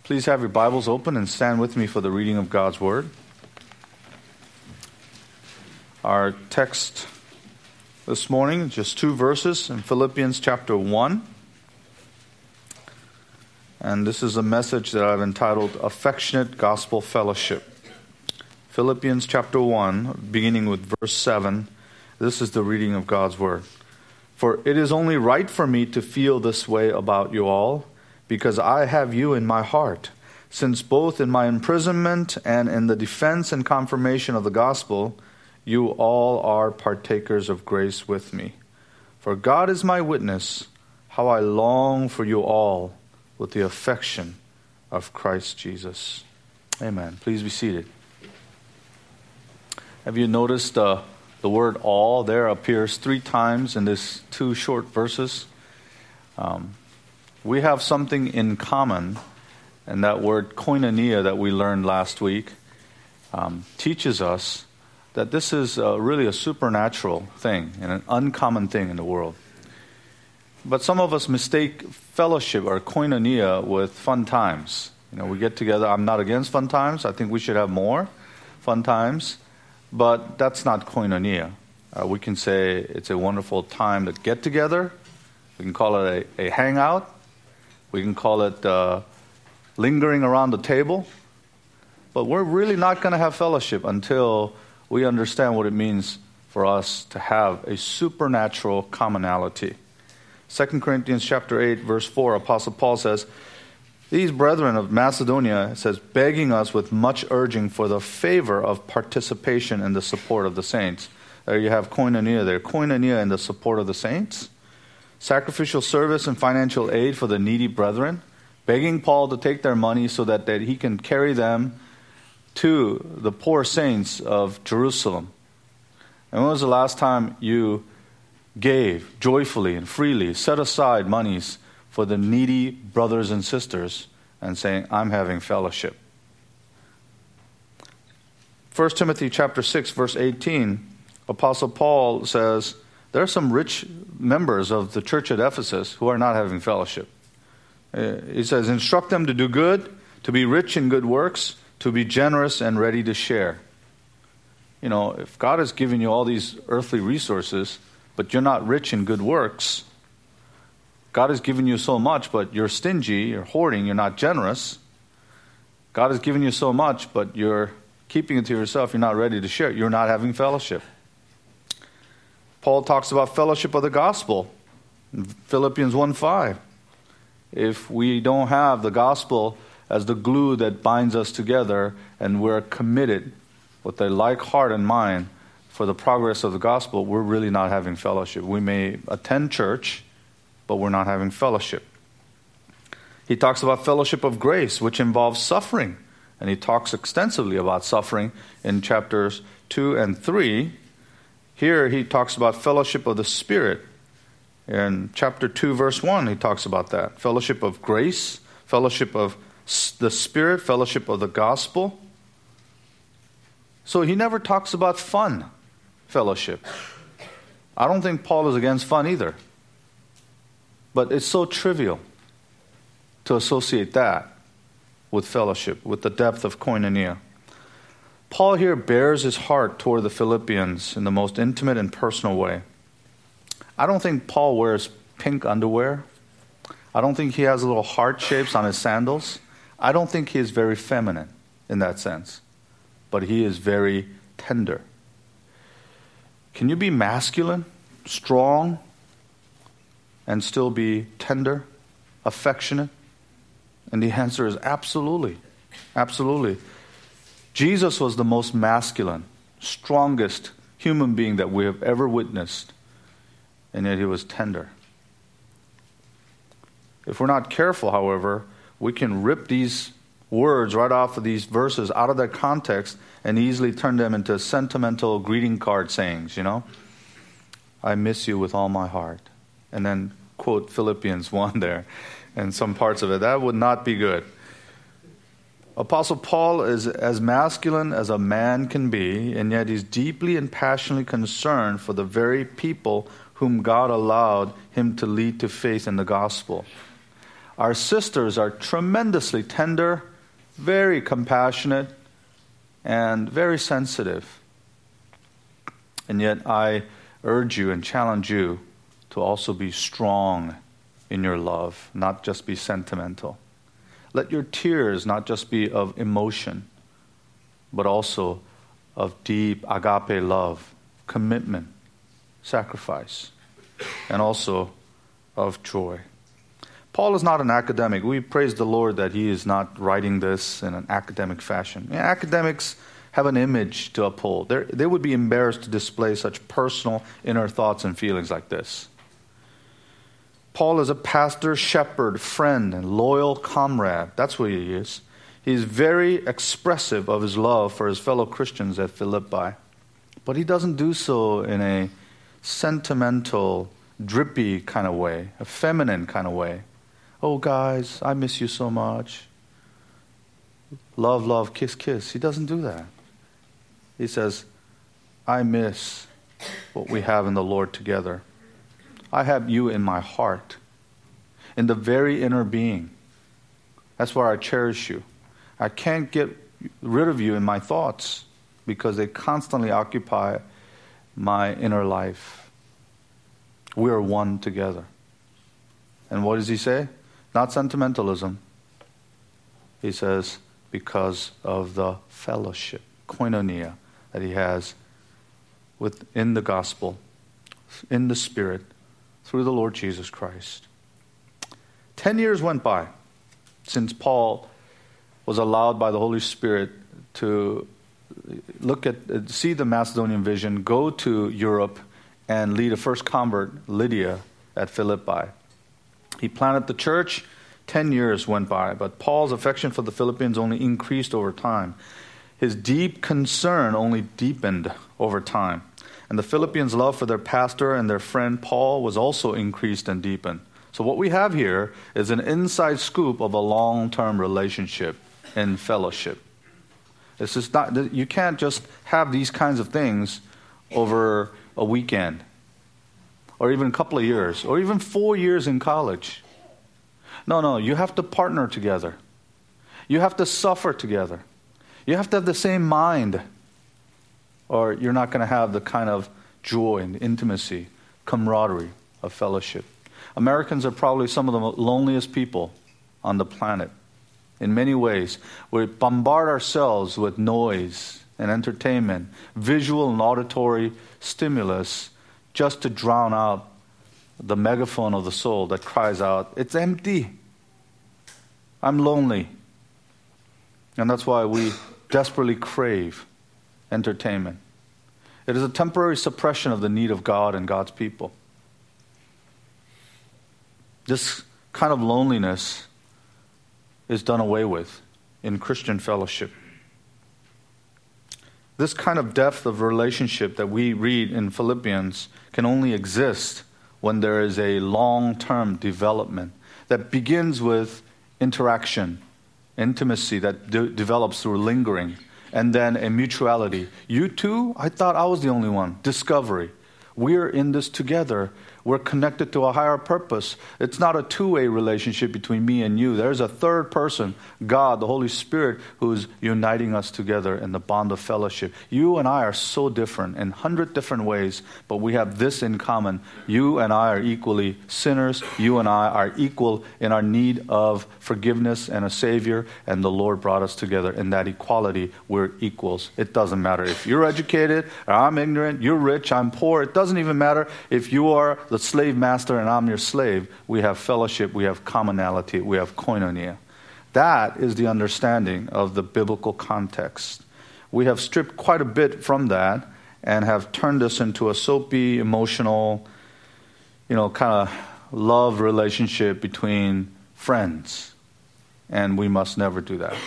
Please have your Bibles open and stand with me for the reading of God's Word. Our text this morning, just 2 verses in Philippians chapter 1. And this is a message that I've entitled, Affectionate Gospel Fellowship. Philippians chapter 1, beginning with verse 7. This is the reading of God's Word. For it is only right for me to feel this way about you all, because I have you in my heart, since both in my imprisonment and in the defense and confirmation of the gospel, you all are partakers of grace with me. For God is my witness, how I long for you all with the affection of Christ Jesus. Amen. Please be seated. Have you noticed the word all there appears 3 times in these 2 short verses? We have something in common, and that word koinonia that we learned last week teaches us that this is really a supernatural thing and an uncommon thing in the world. But some of us mistake fellowship or koinonia with fun times. We get together. I'm not against fun times. I think we should have more fun times. But that's not koinonia. We can say it's a wonderful time to get together. We can call it a hangout. We can call it lingering around the table. But we're really not going to have fellowship until we understand what it means for us to have a supernatural commonality. 2 Corinthians chapter 8, verse 4, Apostle Paul says, these brethren of Macedonia, says, begging us with much urging for the favor of participation in the support of the saints. There you have koinonia there. Koinonia in the support of the saints. Sacrificial service and financial aid for the needy brethren. Begging Paul to take their money so that he can carry them to the poor saints of Jerusalem. And when was the last time you gave joyfully and freely, set aside monies for the needy brothers and sisters and saying, I'm having fellowship? 1 Timothy chapter 6, verse 18, Apostle Paul says, there are some rich members of the church at Ephesus who are not having fellowship. He says, instruct them to do good, to be rich in good works, to be generous and ready to share. If God has given you all these earthly resources, but you're not rich in good works, God has given you so much, but you're stingy, you're hoarding, you're not generous. God has given you so much, but you're keeping it to yourself, you're not ready to share. You're not having fellowship. Paul talks about fellowship of the gospel in Philippians 1:5. If we don't have the gospel as the glue that binds us together and we're committed with a like heart and mind for the progress of the gospel, we're really not having fellowship. We may attend church, but we're not having fellowship. He talks about fellowship of grace, which involves suffering. And he talks extensively about suffering in chapters 2 and 3. Here he talks about fellowship of the Spirit. In chapter 2, verse 1, he talks about that. Fellowship of grace, fellowship of the Spirit, fellowship of the gospel. So he never talks about fun fellowship. I don't think Paul is against fun either. But it's so trivial to associate that with fellowship, with the depth of koinonia. Paul here bears his heart toward the Philippians in the most intimate and personal way. I don't think Paul wears pink underwear. I don't think he has little heart shapes on his sandals. I don't think he is very feminine in that sense. But he is very tender. Can you be masculine, strong, and still be tender, affectionate? And the answer is absolutely. Absolutely. Jesus was the most masculine, strongest human being that we have ever witnessed. And yet he was tender. If we're not careful, however, we can rip these words right off of these verses out of their context and easily turn them into sentimental greeting card sayings, I miss you with all my heart. And then quote Philippians 1 there and some parts of it. That would not be good. Apostle Paul is as masculine as a man can be, and yet he's deeply and passionately concerned for the very people whom God allowed him to lead to faith in the gospel. Our sisters are tremendously tender, very compassionate, and very sensitive. And yet I urge you and challenge you to also be strong in your love, not just be sentimental. Let your tears not just be of emotion, but also of deep agape love, commitment, sacrifice, and also of joy. Paul is not an academic. We praise the Lord that he is not writing this in an academic fashion. Academics have an image to uphold. They would be embarrassed to display such personal inner thoughts and feelings like this. Paul is a pastor, shepherd, friend, and loyal comrade. That's what he is. He's very expressive of his love for his fellow Christians at Philippi. But he doesn't do so in a sentimental, drippy kind of way, a feminine kind of way. Oh, guys, I miss you so much. Love, love, kiss, kiss. He doesn't do that. He says, I miss what we have in the Lord together. I have you in my heart, in the very inner being. That's where I cherish you. I can't get rid of you in my thoughts because they constantly occupy my inner life. We are one together. And what does he say? Not sentimentalism. He says, because of the fellowship, koinonia, that he has within the gospel, in the Spirit, through the Lord Jesus Christ. 10 years went by since Paul was allowed by the Holy Spirit to see the Macedonian vision, go to Europe, and lead a first convert, Lydia, at Philippi. He planted the church. 10 years went by, but Paul's affection for the Philippians only increased over time. His deep concern only deepened over time. And the Philippians' love for their pastor and their friend Paul was also increased and deepened. So what we have here is an inside scoop of a long-term relationship in fellowship. This is not, you can't just have these kinds of things over a weekend, or even a couple of years, or even 4 years in college. No, you have to partner together. You have to suffer together. You have to have the same mind, or you're not going to have the kind of joy and intimacy, camaraderie of fellowship. Americans are probably some of the loneliest people on the planet. In many ways, we bombard ourselves with noise and entertainment, visual and auditory stimulus, just to drown out the megaphone of the soul that cries out, it's empty. I'm lonely. And that's why we desperately crave entertainment. It is a temporary suppression of the need of God and God's people. This kind of loneliness is done away with in Christian fellowship. This kind of depth of relationship that we read in Philippians can only exist when there is a long-term development that begins with interaction, intimacy that develops through lingering, and then a mutuality. You too? I thought I was the only one. Discovery. We're in this together. We're connected to a higher purpose. It's not a two-way relationship between me and you. There's a third person, God, the Holy Spirit, who's uniting us together in the bond of fellowship. You and I are so different in 100 different ways, but we have this in common. You and I are equally sinners. You and I are equal in our need of forgiveness and a Savior, and the Lord brought us together. In that equality, we're equals. It doesn't matter if you're educated or I'm ignorant, you're rich, I'm poor. It doesn't even matter if you are the slave master and I'm your slave. We have fellowship, we have commonality, we have koinonia. That is the understanding of the biblical context. We have stripped quite a bit from that and have turned this into a soapy, emotional, kind of love relationship between friends. And we must never do that.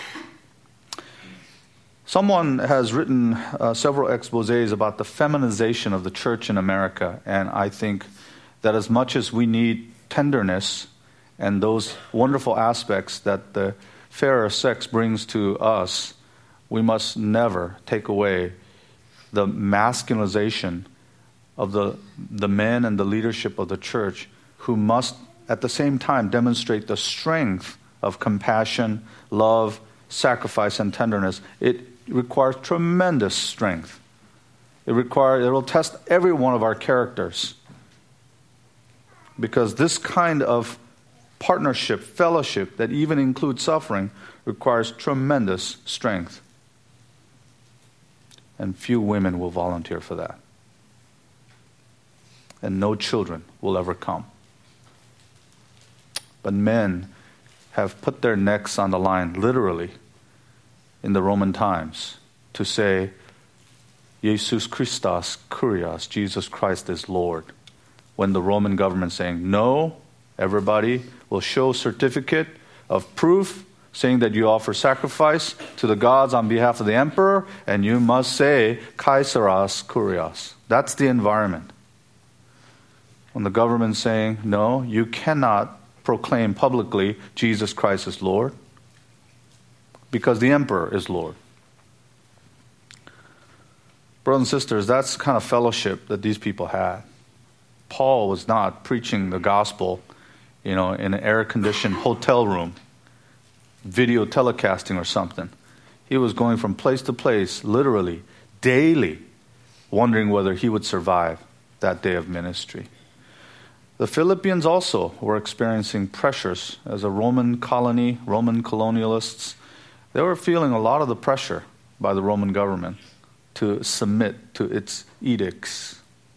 Someone has written several exposés about the feminization of the church in America, and I think that as much as we need tenderness and those wonderful aspects that the fairer sex brings to us, we must never take away the masculinization of the men and the leadership of the church who must at the same time demonstrate the strength of compassion, love, sacrifice, and tenderness, it requires tremendous strength. It will test every one of our characters. Because this kind of partnership, fellowship, that even includes suffering, requires tremendous strength. And few women will volunteer for that. And no children will ever come. But men have put their necks on the line, literally, in the Roman times, to say, Jesus Christos Kyrios, Jesus Christ is Lord. When the Roman government saying, no, everybody will show certificate of proof saying that you offer sacrifice to the gods on behalf of the emperor, and you must say, Kaiseros Kyrios. That's the environment. When the government's saying, no, you cannot proclaim publicly Jesus Christ is Lord, because the emperor is Lord. Brothers and sisters, that's the kind of fellowship that these people had. Paul was not preaching the gospel, in an air-conditioned hotel room, video telecasting or something. He was going from place to place, literally, daily, wondering whether he would survive that day of ministry. The Philippians also were experiencing pressures as a Roman colony, Roman colonialists. They were feeling a lot of the pressure by the Roman government to submit to its edicts.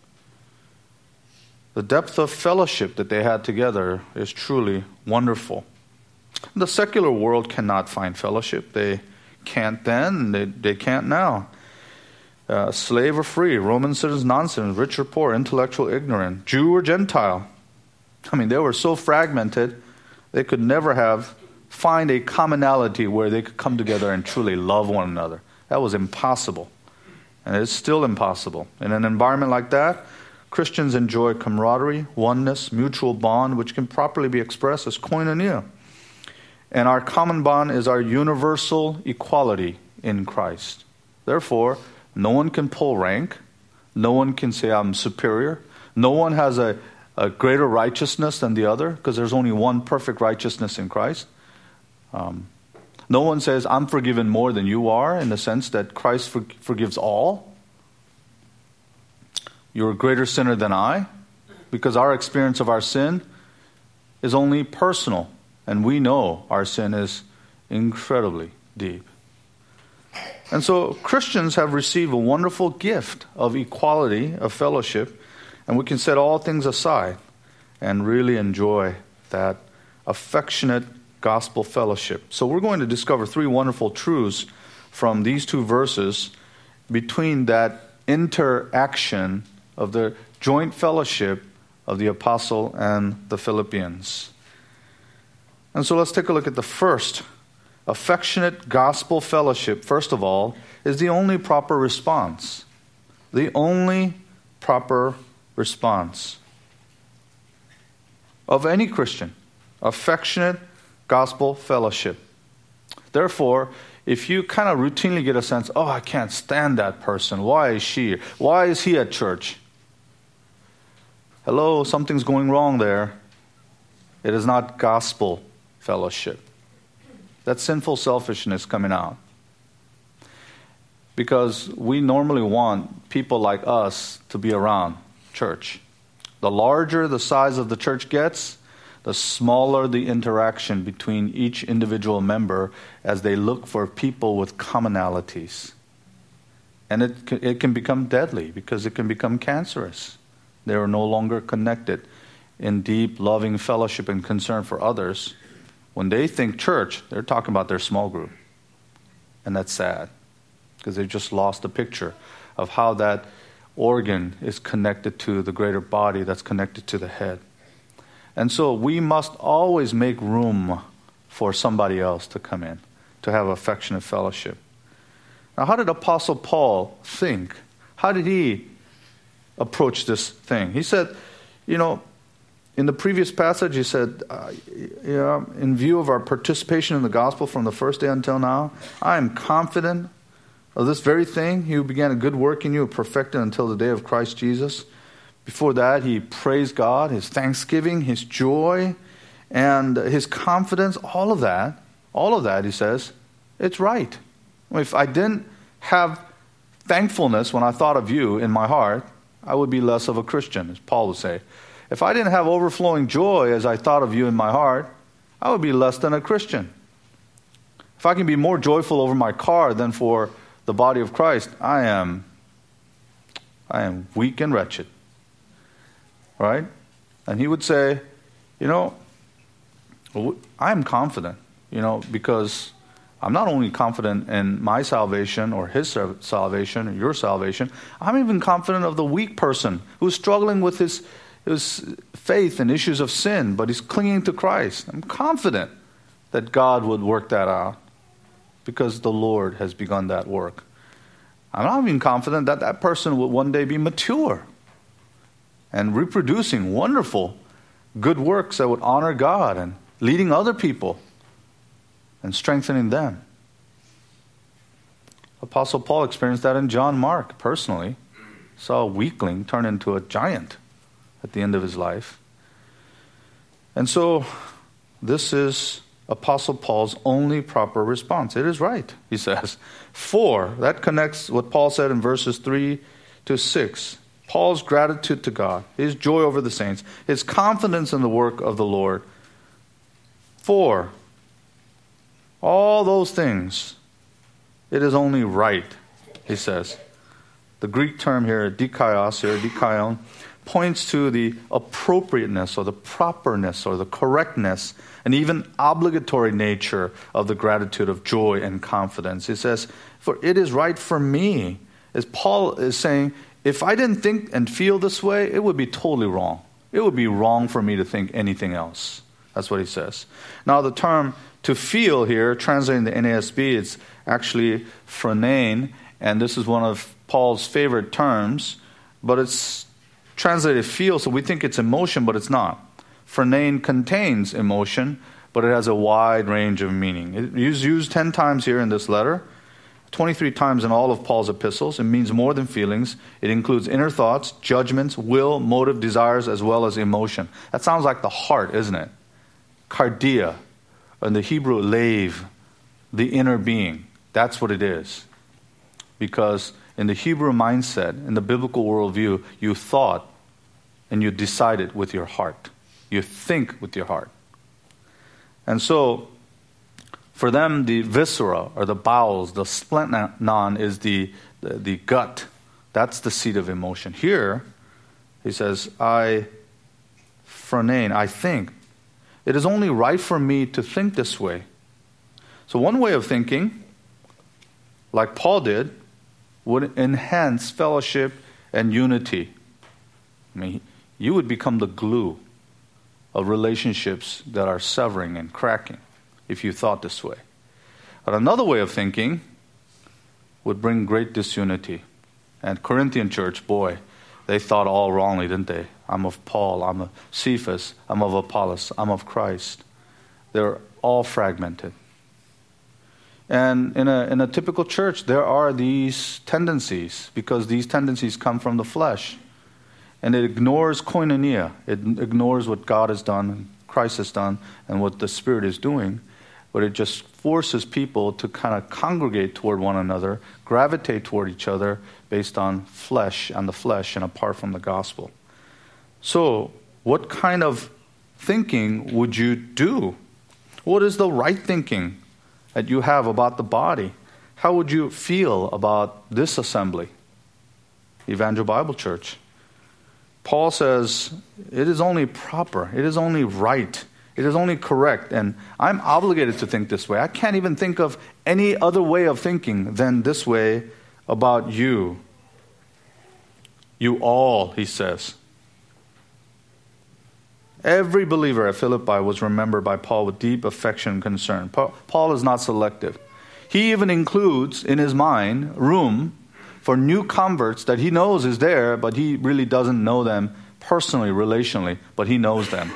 The depth of fellowship that they had together is truly wonderful. The secular world cannot find fellowship. They can't then, they can't now. Slave or free, Roman citizen, non-citizen, rich or poor, intellectual, ignorant, Jew or Gentile. They were so fragmented, they could never find a commonality where they could come together and truly love one another. That was impossible. And it's still impossible. In an environment like that, Christians enjoy camaraderie, oneness, mutual bond, which can properly be expressed as koinonia. And our common bond is our universal equality in Christ. Therefore, no one can pull rank. No one can say, I'm superior. No one has a greater righteousness than the other, because there's only one perfect righteousness in Christ. No one says, I'm forgiven more than you are, in the sense that Christ forgives all. You're a greater sinner than I, because our experience of our sin is only personal, and we know our sin is incredibly deep. And so Christians have received a wonderful gift of equality, of fellowship, and we can set all things aside and really enjoy that affectionate gospel fellowship. So we're going to discover three wonderful truths from these two verses between that interaction of the joint fellowship of the apostle and the Philippians. And so let's take a look at the first. Affectionate gospel fellowship, first of all, is the only proper response. The only proper response of any Christian. Affectionate gospel fellowship. Therefore, if you kind of routinely get a sense, I can't stand that person. Why is she? Why is he at church? Hello, something's going wrong there. It is not gospel fellowship. That's sinful selfishness coming out. Because we normally want people like us to be around church. The larger the size of the church gets, the smaller the interaction between each individual member as they look for people with commonalities. And it can become deadly, because it can become cancerous. They are no longer connected in deep, loving fellowship and concern for others. When they think church, they're talking about their small group. And that's sad, because they've just lost the picture of how that organ is connected to the greater body that's connected to the head. And so we must always make room for somebody else to come in, to have affectionate fellowship. Now, how did Apostle Paul think? How did he approach this thing? He said, in the previous passage, he said, in view of our participation in the gospel from the first day until now, I am confident of this very thing. He who began a good work in you will perfect it until the day of Christ Jesus. Before that, he praised God, his thanksgiving, his joy, and his confidence, all of that, he says, it's right. If I didn't have thankfulness when I thought of you in my heart, I would be less of a Christian, as Paul would say. If I didn't have overflowing joy as I thought of you in my heart, I would be less than a Christian. If I can be more joyful over my car than for the body of Christ, I am weak and wretched. Right? And he would say, I am confident, because I'm not only confident in my salvation or his salvation or your salvation, I'm even confident of the weak person who's struggling with his faith and issues of sin, but he's clinging to Christ. I'm confident that God would work that out because the Lord has begun that work. I'm not even confident that that person will one day be mature and reproducing wonderful, good works that would honor God and leading other people and strengthening them. Apostle Paul experienced that in John Mark personally. Saw a weakling turn into a giant at the end of his life. And so this is Apostle Paul's only proper response. It is right, he says. 4, that connects what Paul said in verses 3 to 6. Paul's gratitude to God, his joy over the saints, his confidence in the work of the Lord. 4, all those things, it is only right, he says. The Greek term here, dikaion, points to the appropriateness or the properness or the correctness and even obligatory nature of the gratitude of joy and confidence. He says, for it is right for me. As Paul is saying, if I didn't think and feel this way, it would be totally wrong. It would be wrong for me to think anything else. That's what he says. Now the term to feel here, translated in the NASB, it's actually phronein, and this is one of Paul's favorite terms, but it's translated feel, so we think it's emotion, but it's not. Phronein contains emotion, but it has a wide range of meaning. It is used 10 times here in this letter, 23 times in all of Paul's epistles. It means more than feelings. It includes inner thoughts, judgments, will, motive, desires, as well as emotion. That sounds like the heart, isn't it? Cardia, in the Hebrew, lave, the inner being. That's what it is. Because in the Hebrew mindset, in the biblical worldview, you thought and you decided with your heart. You think with your heart. And so, for them, the viscera, or the bowels, the spleninon is the gut. That's the seat of emotion. Here, he says, I think. It is only right for me to think this way. So one way of thinking, like Paul did, would enhance fellowship and unity. I mean, you would become the glue of relationships that are severing and cracking if you thought this way. But another way of thinking would bring great disunity. And Corinthian church, boy, they thought all wrongly, didn't they? I'm of Paul, I'm of Cephas, I'm of Apollos, I'm of Christ. They're all fragmented. And in a typical church, there are these tendencies, because these tendencies come from the flesh. And it ignores koinonia. It ignores what God has done, Christ has done, and what the Spirit is doing. But it just forces people to kind of congregate toward one another, gravitate toward each other based on flesh and the flesh and apart from the gospel. So, what kind of thinking would you do? What is the right thinking that you have about the body? How would you feel about this assembly, Evangel Bible Church? Paul says, it is only proper, it is only right, it is only correct, and I'm obligated to think this way. I can't even think of any other way of thinking than this way about you. You all, he says. Every believer at Philippi was remembered by Paul with deep affection and concern. Paul is not selective. He even includes in his mind room for new converts that he knows is there, but he really doesn't know them personally, relationally, but he knows them.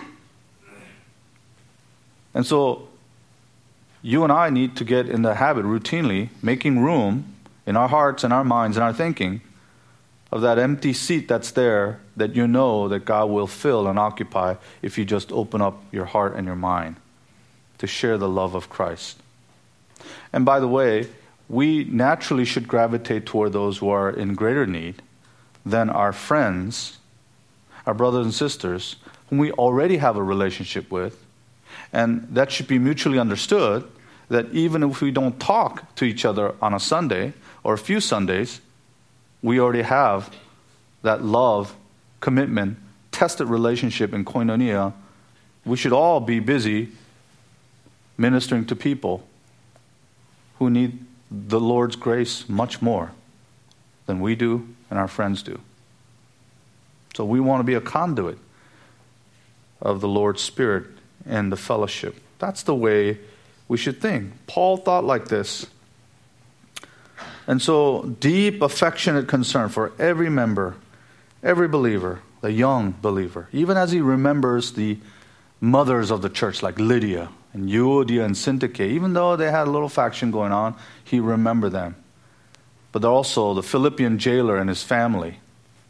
And so you and I need to get in the habit routinely, making room in our hearts and our minds and our thinking of that empty seat that's there that you know that God will fill and occupy if you just open up your heart and your mind to share the love of Christ. And by the way, we naturally should gravitate toward those who are in greater need than our friends, our brothers and sisters, whom we already have a relationship with. And that should be mutually understood, that even if we don't talk to each other on a Sunday or a few Sundays, we already have that love, commitment, tested relationship in koinonia. We should all be busy ministering to people who need the Lord's grace much more than we do and our friends do. So we want to be a conduit of the Lord's Spirit and the fellowship. That's the way we should think. Paul thought like this. And so, deep, affectionate concern for every member, every believer, the young believer, even as he remembers the mothers of the church like Lydia and Euodia and Syntyche, even though they had a little faction going on, he remembered them. But also the Philippian jailer and his family,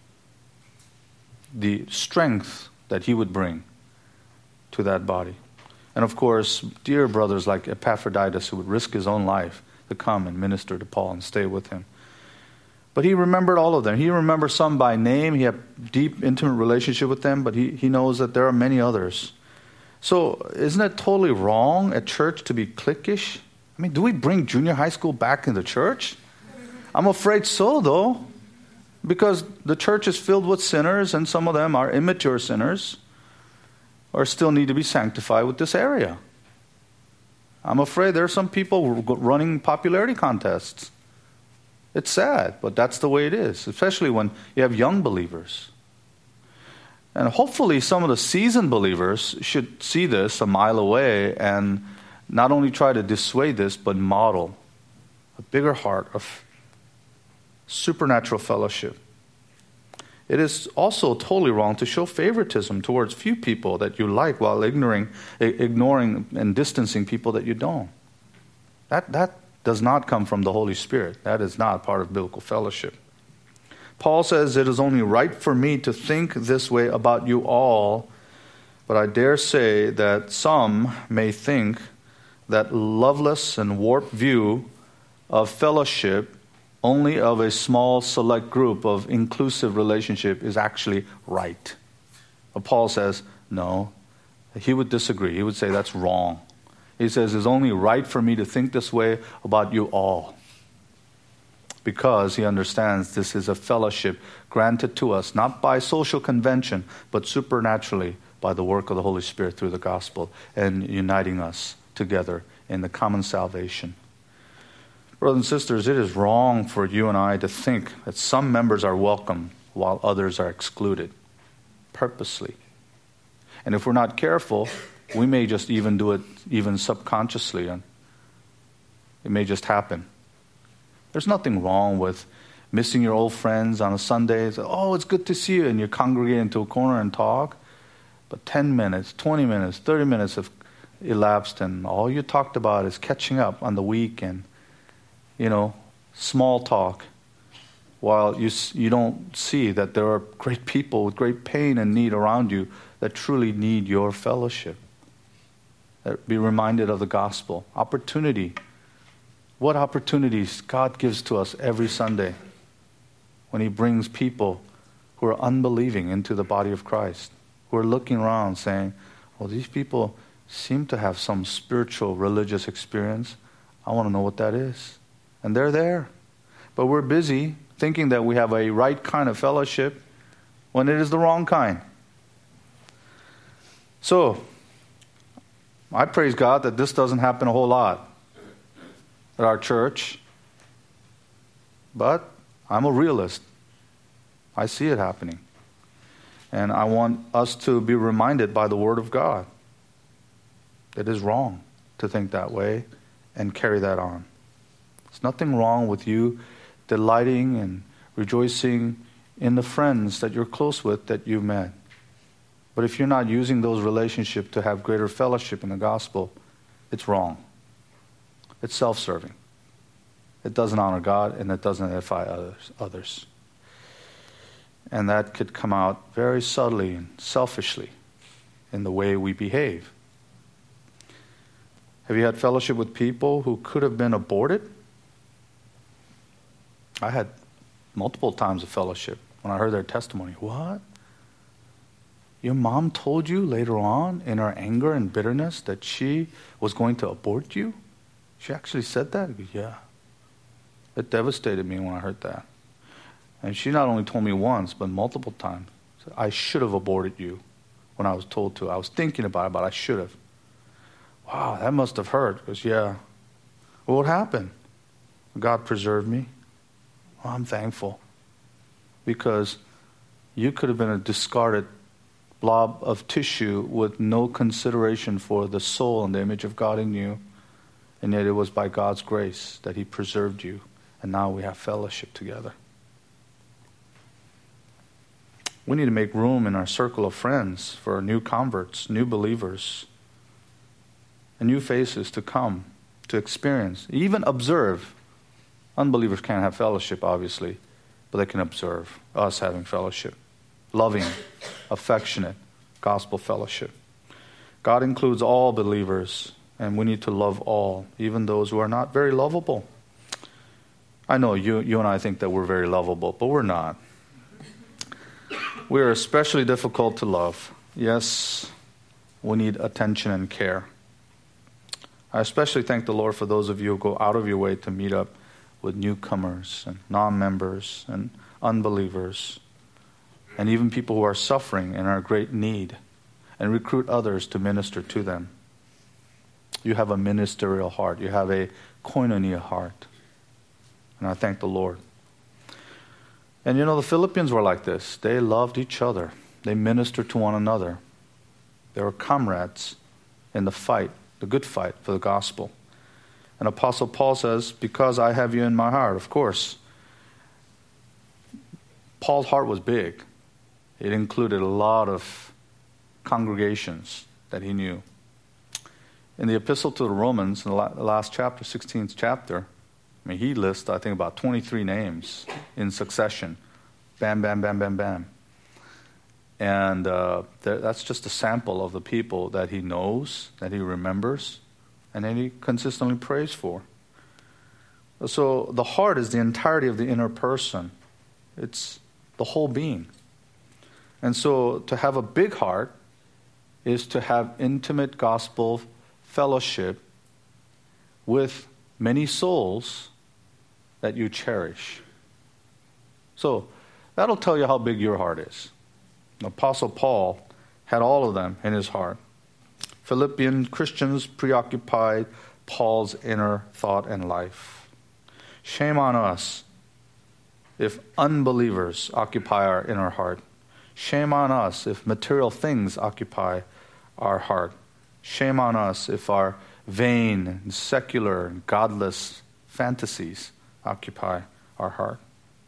the strength that he would bring to that body. And of course, dear brothers like Epaphroditus, who would risk his own life to come and minister to Paul and stay with him. But he remembered all of them. He remembered some by name. He had deep, intimate relationship with them, but he knows that there are many others. So isn't it totally wrong at church to be cliquish? I mean, do we bring junior high school back into church? I'm afraid so, though, because the church is filled with sinners, and some of them are immature sinners, or still need to be sanctified with this area. I'm afraid there are some people running popularity contests. It's sad, but that's the way it is, especially when you have young believers. And hopefully some of the seasoned believers should see this a mile away and not only try to dissuade this, but model a bigger heart of supernatural fellowship. It is also totally wrong to show favoritism towards few people that you like while ignoring and distancing people that you don't. That does not come from the Holy Spirit. That is not part of biblical fellowship. Paul says, it is only right for me to think this way about you all, but I dare say that some may think that loveless and warped view of fellowship only of a small select group of inclusive relationship is actually right. But Paul says, no, he would disagree. He would say that's wrong. He says it's only right for me to think this way about you all, because he understands this is a fellowship granted to us, not by social convention, but supernaturally by the work of the Holy Spirit through the gospel and uniting us together in the common salvation. Brothers and sisters, it is wrong for you and I to think that some members are welcome while others are excluded, purposely. And if we're not careful, we may just even do it even subconsciously, and it may just happen. There's nothing wrong with missing your old friends on a Sunday. Say, oh, it's good to see you, and you congregate into a corner and talk. But 10 minutes, 20 minutes, 30 minutes have elapsed, and all you talked about is catching up on the week and small talk, while you don't see that there are great people with great pain and need around you that truly need your fellowship. Be reminded of the gospel. Opportunity. What opportunities God gives to us every Sunday when he brings people who are unbelieving into the body of Christ, who are looking around saying, well, these people seem to have some spiritual, religious experience. I want to know what that is. And they're there. But we're busy thinking that we have a right kind of fellowship when it is the wrong kind. So, I praise God that this doesn't happen a whole lot at our church. But I'm a realist. I see it happening. And I want us to be reminded by the Word of God that it is wrong to think that way and carry that on. There's nothing wrong with you delighting and rejoicing in the friends that you're close with that you've met. But if you're not using those relationships to have greater fellowship in the gospel, it's wrong. It's self-serving. It doesn't honor God, and it doesn't edify others. And that could come out very subtly and selfishly in the way we behave. Have you had fellowship with people who could have been aborted? I had multiple times of fellowship when I heard their testimony. What? Your mom told you later on in her anger and bitterness that she was going to abort you? She actually said that? Yeah. It devastated me when I heard that. And she not only told me once, but multiple times. I should have aborted you when I was told to. I was thinking about it, but I should have. Wow, that must have hurt. Because, yeah. Well, what happened? God preserved me. Well, I'm thankful. Because you could have been a discarded blob of tissue with no consideration for the soul and the image of God in you. And yet it was by God's grace that He preserved you. And now we have fellowship together. We need to make room in our circle of friends for new converts, new believers, and new faces to come, to experience, even observe. Unbelievers can't have fellowship, obviously, but they can observe us having fellowship. Loving, affectionate, gospel fellowship. God includes all believers, and we need to love all, even those who are not very lovable. I know you and I think that we're very lovable, but we're not. We are especially difficult to love. Yes, we need attention and care. I especially thank the Lord for those of you who go out of your way to meet up with newcomers and non-members and unbelievers and even people who are suffering and are in great need, and recruit others to minister to them. You have a ministerial heart. You have a koinonia heart. And I thank the Lord. And you know, the Philippians were like this. They loved each other. They ministered to one another. They were comrades in the fight, the good fight for the gospel. And Apostle Paul says, because I have you in my heart. Of course, Paul's heart was big. It included a lot of congregations that he knew. In the epistle to the Romans, in the last chapter, 16th chapter, he lists, I think, about 23 names in succession. Bam, bam, bam, bam, bam. And that's just a sample of the people that he knows, that he remembers, and that he consistently prays for. So the heart is the entirety of the inner person. It's the whole being. And so to have a big heart is to have intimate gospel fellowship with many souls that you cherish. So that'll tell you how big your heart is. The Apostle Paul had all of them in his heart. Philippian Christians preoccupied Paul's inner thought and life. Shame on us if unbelievers occupy our inner heart. Shame on us if material things occupy our heart. Shame on us if our vain and secular and godless fantasies occupy our heart.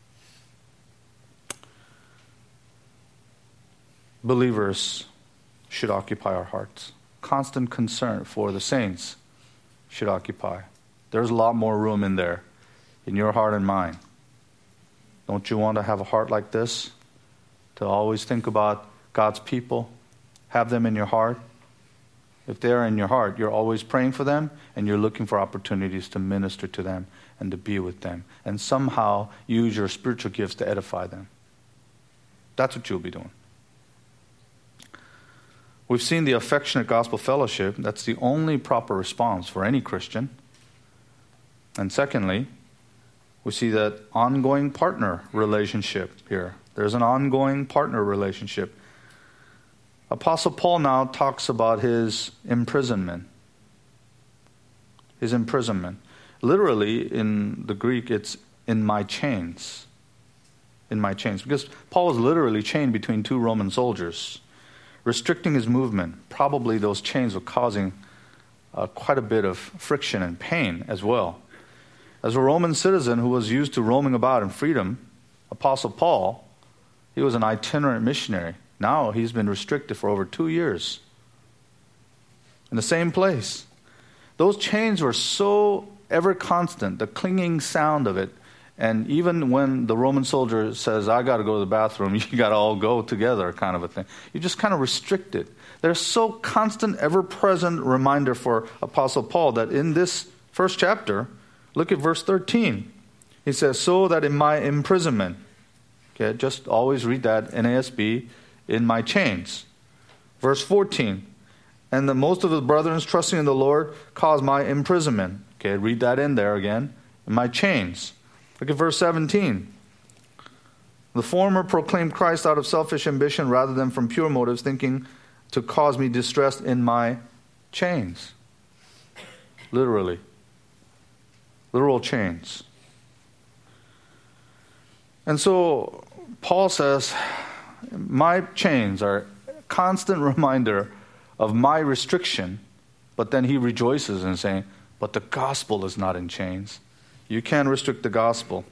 Believers should occupy our hearts. Constant concern for the saints should occupy. There's a lot more room in there, in your heart and mine. Don't you want to have a heart like this? To always think about God's people? Have them in your heart? If they're in your heart, you're always praying for them, and you're looking for opportunities to minister to them and to be with them, and somehow use your spiritual gifts to edify them. That's what you'll be doing. We've seen the affectionate gospel fellowship. That's the only proper response for any Christian. And secondly, we see that ongoing partner relationship here. There's an ongoing partner relationship. Apostle Paul now talks about his imprisonment. His imprisonment. Literally, in the Greek, it's in my chains. In my chains. Because Paul was literally chained between two Roman soldiers, restricting his movement. Probably those chains were causing quite a bit of friction and pain as well. As a Roman citizen who was used to roaming about in freedom, Apostle Paul, he was an itinerant missionary. Now he's been restricted for over 2 years in the same place. Those chains were so ever constant, the clinging sound of it, And even when the Roman soldier says, I got to go to the bathroom, you got to all go together, kind of a thing. You're just kind of restricted. There's so constant, ever-present reminder for Apostle Paul that in this first chapter, look at verse 13. He says, so that in my imprisonment, okay, just always read that, NASB, in my chains. Verse 14, and the most of the brethren trusting in the Lord caused my imprisonment. Okay, read that in there again, in my chains. Look at verse 17. The former proclaimed Christ out of selfish ambition rather than from pure motives, thinking to cause me distress in my chains. Literally. Literal chains. And so Paul says, my chains are a constant reminder of my restriction, but then he rejoices in saying, but the gospel is not in chains. You can't restrict the gospel.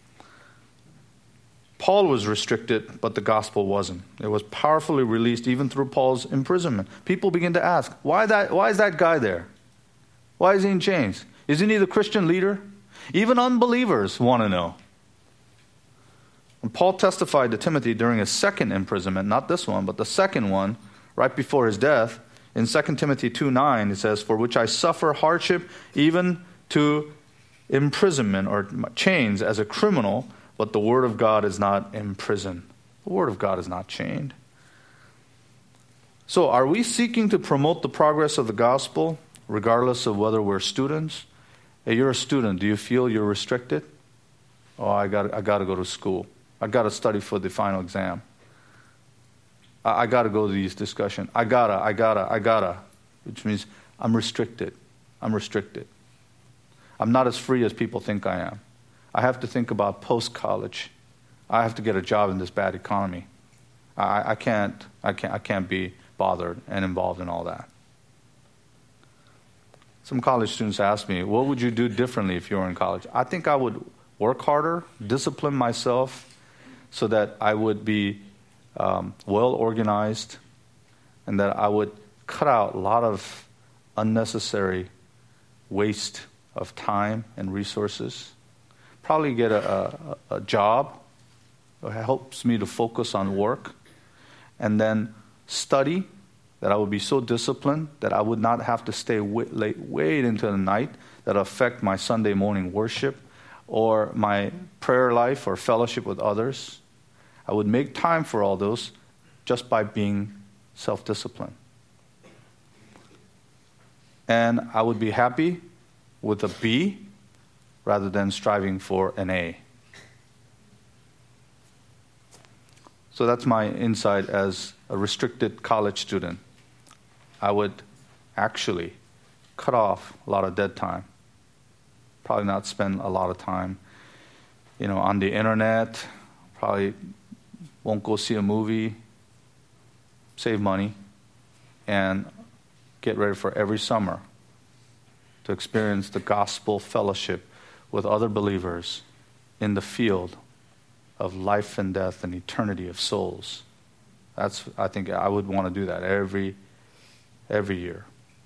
Paul was restricted, but the gospel wasn't. It was powerfully released even through Paul's imprisonment. People begin to ask, why is that guy there? Why is he in chains? Isn't he the Christian leader? Even unbelievers want to know. And Paul testified to Timothy during his second imprisonment, not this one, but the second one, right before his death. In 2 Timothy 2:9, it says, for which I suffer hardship, even to imprisonment or chains as a criminal, but the word of God is not imprisoned. The word of God is not chained. So are we seeking to promote the progress of the gospel, regardless of whether we're students? Hey, you're a student. Do you feel you're restricted? Oh, I got to go to school. I got to study for the final exam. I got to go to these discussions. I gotta, which means I'm restricted. I'm not as free as people think I am. I have to think about post-college. I have to get a job in this bad economy. I can't be bothered and involved in all that. Some college students ask me, what would you do differently if you were in college? I think I would work harder, discipline myself so that I would be well organized and that I would cut out a lot of unnecessary waste of time and resources. Probably get a job that helps me to focus on work, and then study, that I would be so disciplined that I would not have to stay late into the night that affect my Sunday morning worship or my prayer life or fellowship with others. I would make time for all those just by being self-disciplined. And I would be happy with a B rather than striving for an A. So that's my insight as a restricted college student. I would actually cut off a lot of dead time. Probably not spend a lot of time, on the internet. Probably won't go see a movie. Save money. And get ready for every summer to experience the gospel fellowship with other believers in the field of life and death and eternity of souls. I think I would want to do that every year.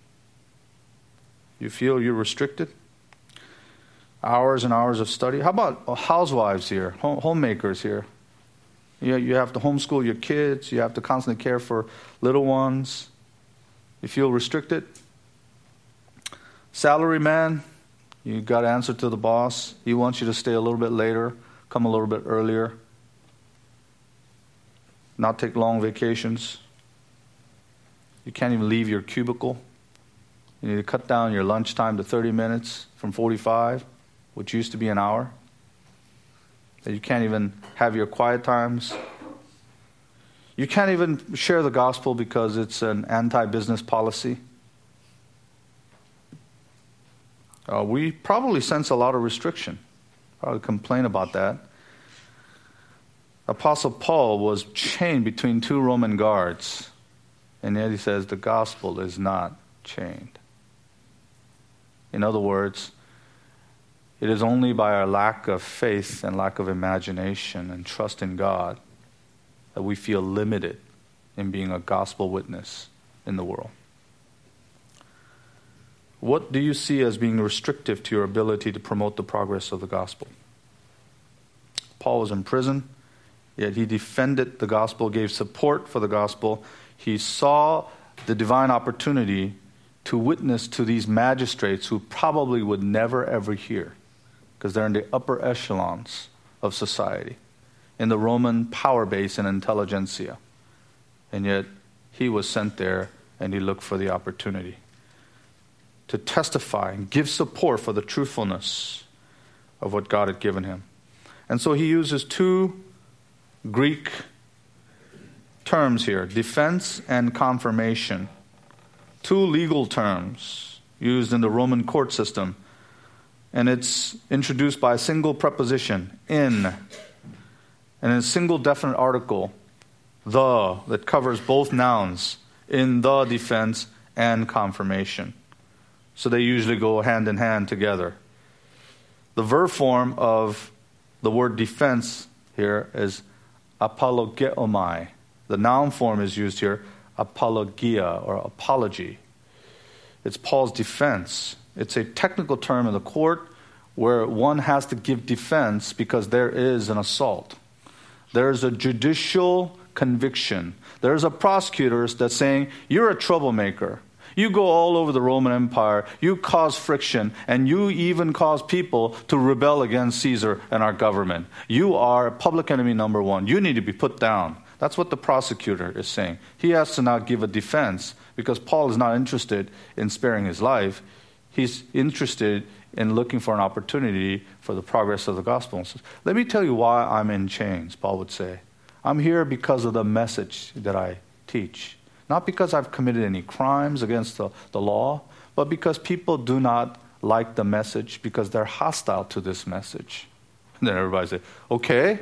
You feel you're restricted? Hours and hours of study. How about housewives here, homemakers here? You have to homeschool your kids. You have to constantly care for little ones. You feel restricted? Salary man, you got to answer to the boss. He wants you to stay a little bit later, come a little bit earlier, not take long vacations. You can't even leave your cubicle. You need to cut down your lunchtime to 30 minutes from 45, which used to be an hour. You can't even have your quiet times. You can't even share the gospel because it's an anti-business policy. We probably sense a lot of restriction. Probably complain about that. Apostle Paul was chained between two Roman guards, and yet he says the gospel is not chained. In other words, it is only by our lack of faith and lack of imagination and trust in God that we feel limited in being a gospel witness in the world. What do you see as being restrictive to your ability to promote the progress of the gospel? Paul was in prison, yet he defended the gospel, gave support for the gospel. He saw the divine opportunity to witness to these magistrates who probably would never ever hear, because they're in the upper echelons of society, in the Roman power base and intelligentsia. And yet he was sent there and he looked for the opportunity to testify and give support for the truthfulness of what God had given him. And so he uses two Greek terms here, defense and confirmation. Two legal terms used in the Roman court system. And it's introduced by a single preposition, in, and a single definite article, the, that covers both nouns, in the defense and confirmation. So they usually go hand in hand together. The verb form of the word defense here is apologeomai. The noun form is used here, apologia or apology. It's Paul's defense. It's a technical term in the court where one has to give defense because there is an assault. There is a judicial conviction. There's a prosecutor that's saying, you're a troublemaker. You go all over the Roman Empire, you cause friction, and you even cause people to rebel against Caesar and our government. You are public enemy number one. You need to be put down. That's what the prosecutor is saying. He has to now give a defense because Paul is not interested in sparing his life. He's interested in looking for an opportunity for the progress of the gospel. Says, let me tell you why I'm in chains, Paul would say. I'm here because of the message that I teach. Not because I've committed any crimes against the law, but because people do not like the message because they're hostile to this message. And then everybody say, okay,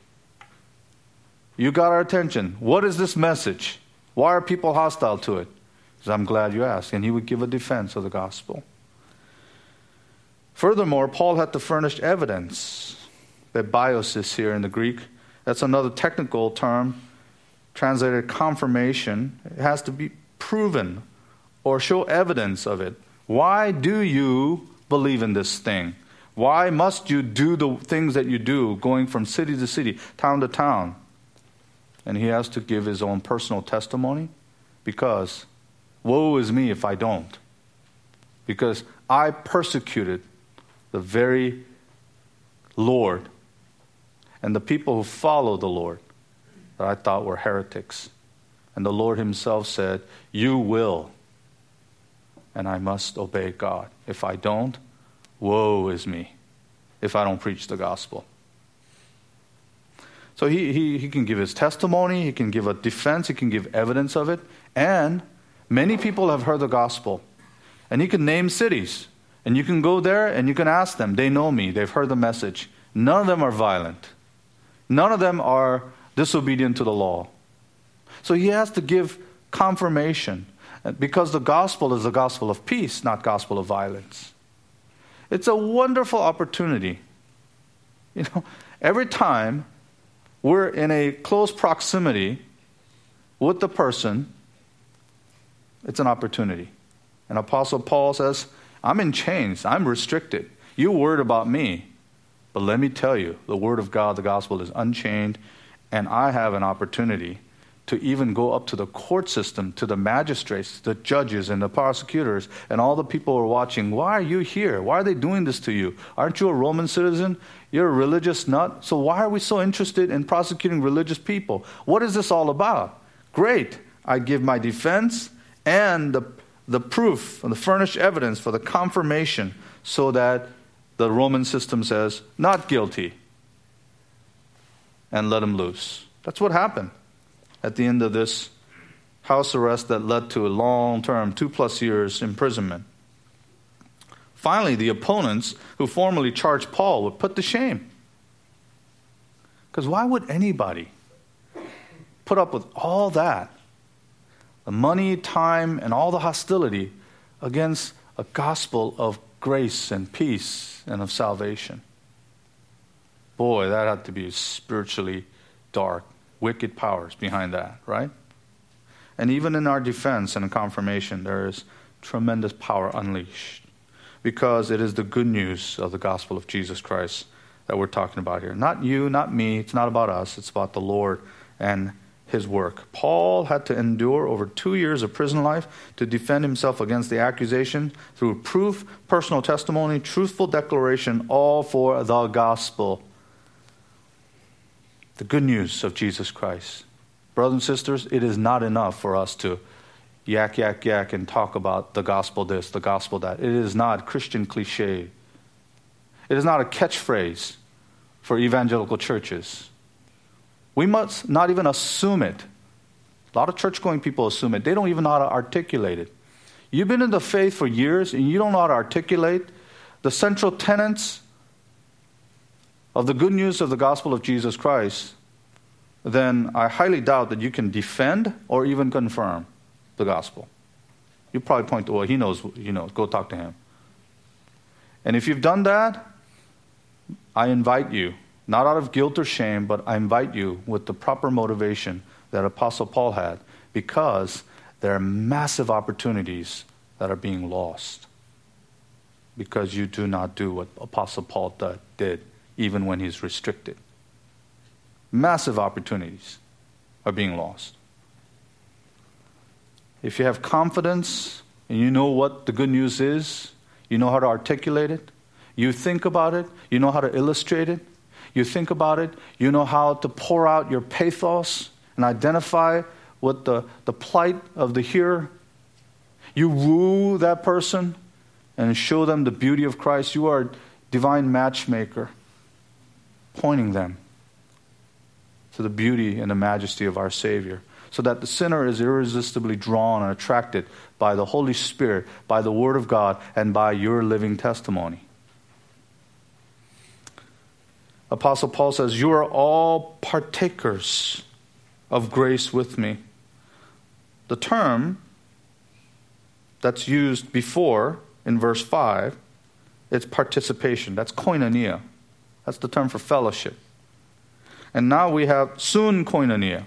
you got our attention. What is this message? Why are people hostile to it? Because I'm glad you asked. And he would give a defense of the gospel. Furthermore, Paul had to furnish evidence. That bios is here in the Greek. That's another technical term, translated confirmation. It has to be proven or show evidence of it. Why do you believe in this thing? Why must you do the things that you do, going from city to city, town to town? And he has to give his own personal testimony because woe is me if I don't. Because I persecuted the very Lord and the people who follow the Lord that I thought were heretics. And the Lord himself said, you will, and I must obey God. If I don't, woe is me if I don't preach the gospel. So he can give his testimony, he can give a defense, he can give evidence of it, and many people have heard the gospel. And he can name cities, and you can go there and you can ask them. They know me, they've heard the message. None of them are violent. None of them are disobedient to the law. So he has to give confirmation because the gospel is the gospel of peace, not gospel of violence. It's a wonderful opportunity. You know, every time we're in a close proximity with the person, it's an opportunity. And Apostle Paul says, I'm in chains, I'm restricted. You're worried about me. But let me tell you, the word of God, the gospel is unchained, and I have an opportunity to even go up to the court system, to the magistrates, the judges, and the prosecutors, and all the people who are watching. Why are you here? Why are they doing this to you? Aren't you a Roman citizen? You're a religious nut. So why are we so interested in prosecuting religious people? What is this all about? Great. I give my defense and the proof, and the furnished evidence for the confirmation so that the Roman system says, not guilty, and let him loose. That's what happened at the end of this house arrest that led to a long-term, 2+ years imprisonment. Finally, the opponents who formerly charged Paul were put to shame. Because why would anybody put up with all that, the money, time, and all the hostility against a gospel of grace and peace and of salvation? Boy, that had to be spiritually dark, wicked powers behind that, right? And even in our defense and confirmation, there is tremendous power unleashed because it is the good news of the gospel of Jesus Christ that we're talking about here. Not you, not me. It's not about us. It's about the Lord and his work. Paul had to endure over 2 years of prison life to defend himself against the accusation through proof, personal testimony, truthful declaration, all for the gospel. The good news of Jesus Christ. Brothers and sisters, it is not enough for us to yak, and talk about the gospel this, the gospel that. It is not Christian cliche. It is not a catchphrase for evangelical churches. We must not even assume it. A lot of church-going people assume it. They don't even know how to articulate it. You've been in the faith for years and you don't know how to articulate the central tenets of the good news of the gospel of Jesus Christ, then I highly doubt that you can defend or even confirm the gospel. You probably point to, well, he knows, go talk to him. And if you've done that, I invite you, not out of guilt or shame, but I invite you with the proper motivation that Apostle Paul had, because there are massive opportunities that are being lost because you do not do what Apostle Paul did, even when he's restricted. Massive opportunities are being lost. If you have confidence and you know what the good news is, you know how to articulate it, you think about it, you know how to illustrate it, you think about it, you know how to pour out your pathos and identify what the plight of the hearer. You woo that person and show them the beauty of Christ. You are a divine matchmaker, pointing them to the beauty and the majesty of our Savior, so that the sinner is irresistibly drawn and attracted by the Holy Spirit, by the Word of God, and by your living testimony. Apostle Paul says, you are all partakers of grace with me. The term that's used before in verse 5, it's participation. That's koinonia. That's the term for fellowship. And now we have sun koinonia,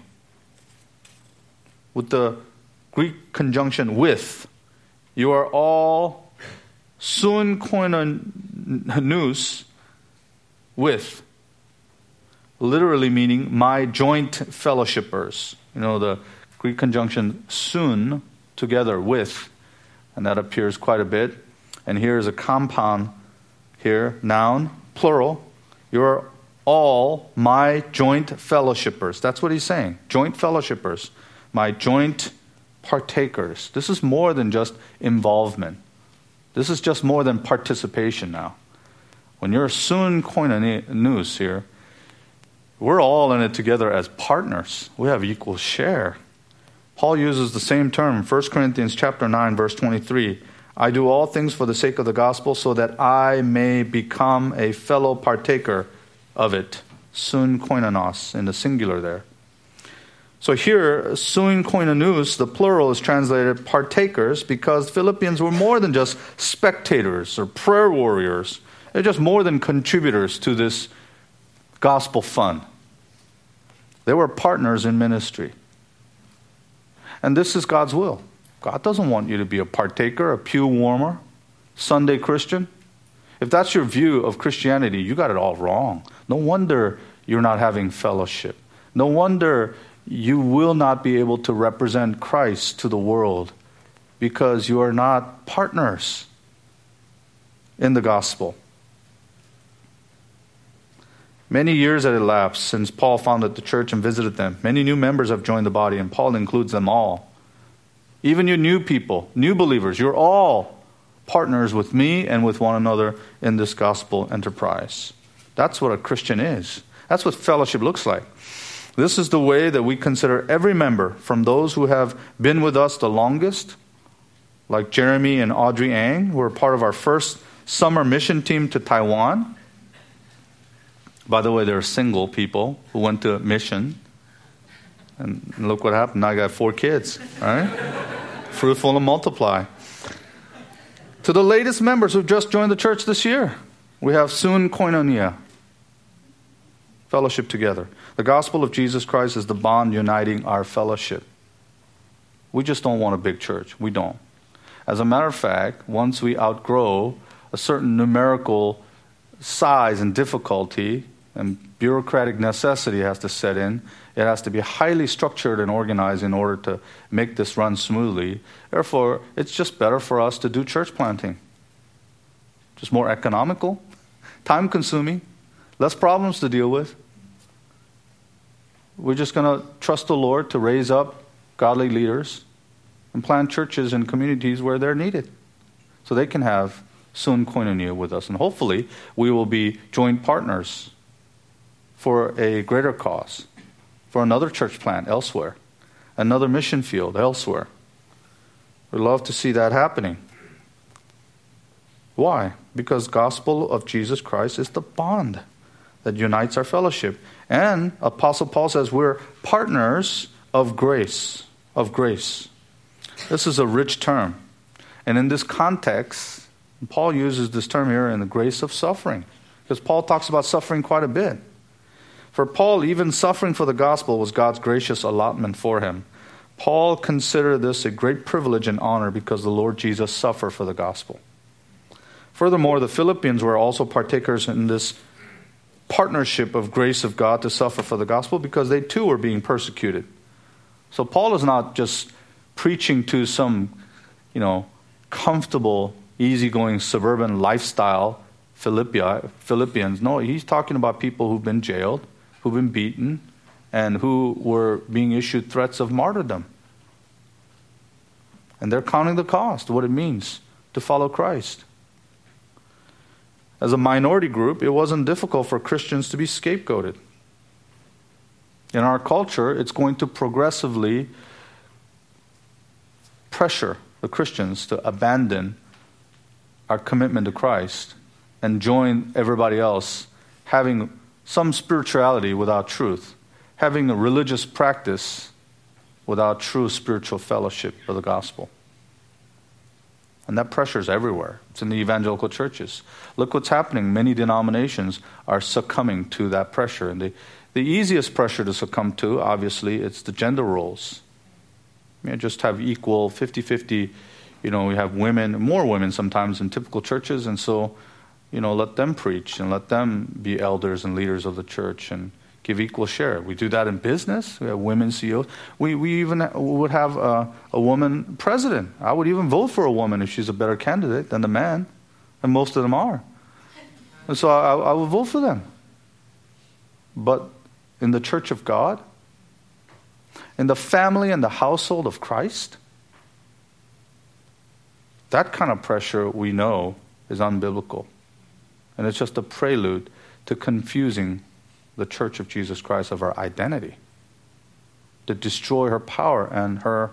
with the Greek conjunction with. You are all sun koinonous with. Literally meaning my joint fellowshippers. You know, the Greek conjunction sun, together with, and that appears quite a bit. And here is a compound here, noun, plural. You're all my joint fellowshippers. That's what he's saying. Joint fellowshippers. My joint partakers. This is more than just involvement. This is just more than participation now. When you're sun koinonous here, we're all in it together as partners. We have equal share. Paul uses the same term, 1 Corinthians chapter 9, verse 23. I do all things for the sake of the gospel so that I may become a fellow partaker of it. Sun koinonos, in the singular there. So here, sun koinonous, the plural is translated partakers, because Philippians were more than just spectators or prayer warriors. They're just more than contributors to this gospel fun. They were partners in ministry. And this is God's will. God doesn't want you to be a partaker, a pew warmer, Sunday Christian. If that's your view of Christianity, you got it all wrong. No wonder you're not having fellowship. No wonder you will not be able to represent Christ to the world, because you are not partners in the gospel. Many years had elapsed since Paul founded the church and visited them. Many new members have joined the body, and Paul includes them all. Even you new people, new believers, you're all partners with me and with one another in this gospel enterprise. That's what a Christian is. That's what fellowship looks like. This is the way that we consider every member, from those who have been with us the longest, like Jeremy and Audrey Ang, who were part of our first summer mission team to Taiwan. By the way, they're single people who went to mission. And look what happened. Now I got 4 kids. All right? Fruitful and multiply. To the latest members who've just joined the church this year, we have sun koinonia. Fellowship together. The gospel of Jesus Christ is the bond uniting our fellowship. We just don't want a big church. We don't. As a matter of fact, once we outgrow a certain numerical size and difficulty and bureaucratic necessity has to set in. It has to be highly structured and organized in order to make this run smoothly. Therefore, it's just better for us to do church planting. Just more economical, time-consuming, less problems to deal with. We're just going to trust the Lord to raise up godly leaders and plant churches and communities where they're needed, so they can have soon koinonia with us. And hopefully, we will be joint partners for a greater cause, for another church plant elsewhere, another mission field elsewhere. We'd love to see that happening. Why? Because gospel of Jesus Christ is the bond that unites our fellowship. And Apostle Paul says we're partners of grace. Of grace. This is a rich term. And in this context, Paul uses this term here in the grace of suffering. Because Paul talks about suffering quite a bit. For Paul, even suffering for the gospel was God's gracious allotment for him. Paul considered this a great privilege and honor because the Lord Jesus suffered for the gospel. Furthermore, the Philippians were also partakers in this partnership of grace of God to suffer for the gospel because they too were being persecuted. So Paul is not just preaching to some, comfortable, easygoing suburban lifestyle Philippians. No, he's talking about people who've been jailed, who've been beaten, and who were being issued threats of martyrdom. And they're counting the cost, what it means to follow Christ. As a minority group, it wasn't difficult for Christians to be scapegoated. In our culture, it's going to progressively pressure the Christians to abandon our commitment to Christ and join everybody else having some spirituality without truth, having a religious practice without true spiritual fellowship of the gospel. And that pressure is everywhere. It's in the evangelical churches. Look what's happening. Many denominations are succumbing to that pressure. And the easiest pressure to succumb to, obviously, it's the gender roles. Just have equal 50-50. We have women, more women sometimes in typical churches. And so, let them preach and let them be elders and leaders of the church and give equal share. We do that in business. We have women CEOs. We even would have a woman president. I would even vote for a woman if she's a better candidate than the man, and most of them are. And so I would vote for them. But in the church of God, in the family and the household of Christ, that kind of pressure we know is unbiblical. And it's just a prelude to confusing the church of Jesus Christ of her identity, to destroy her power and her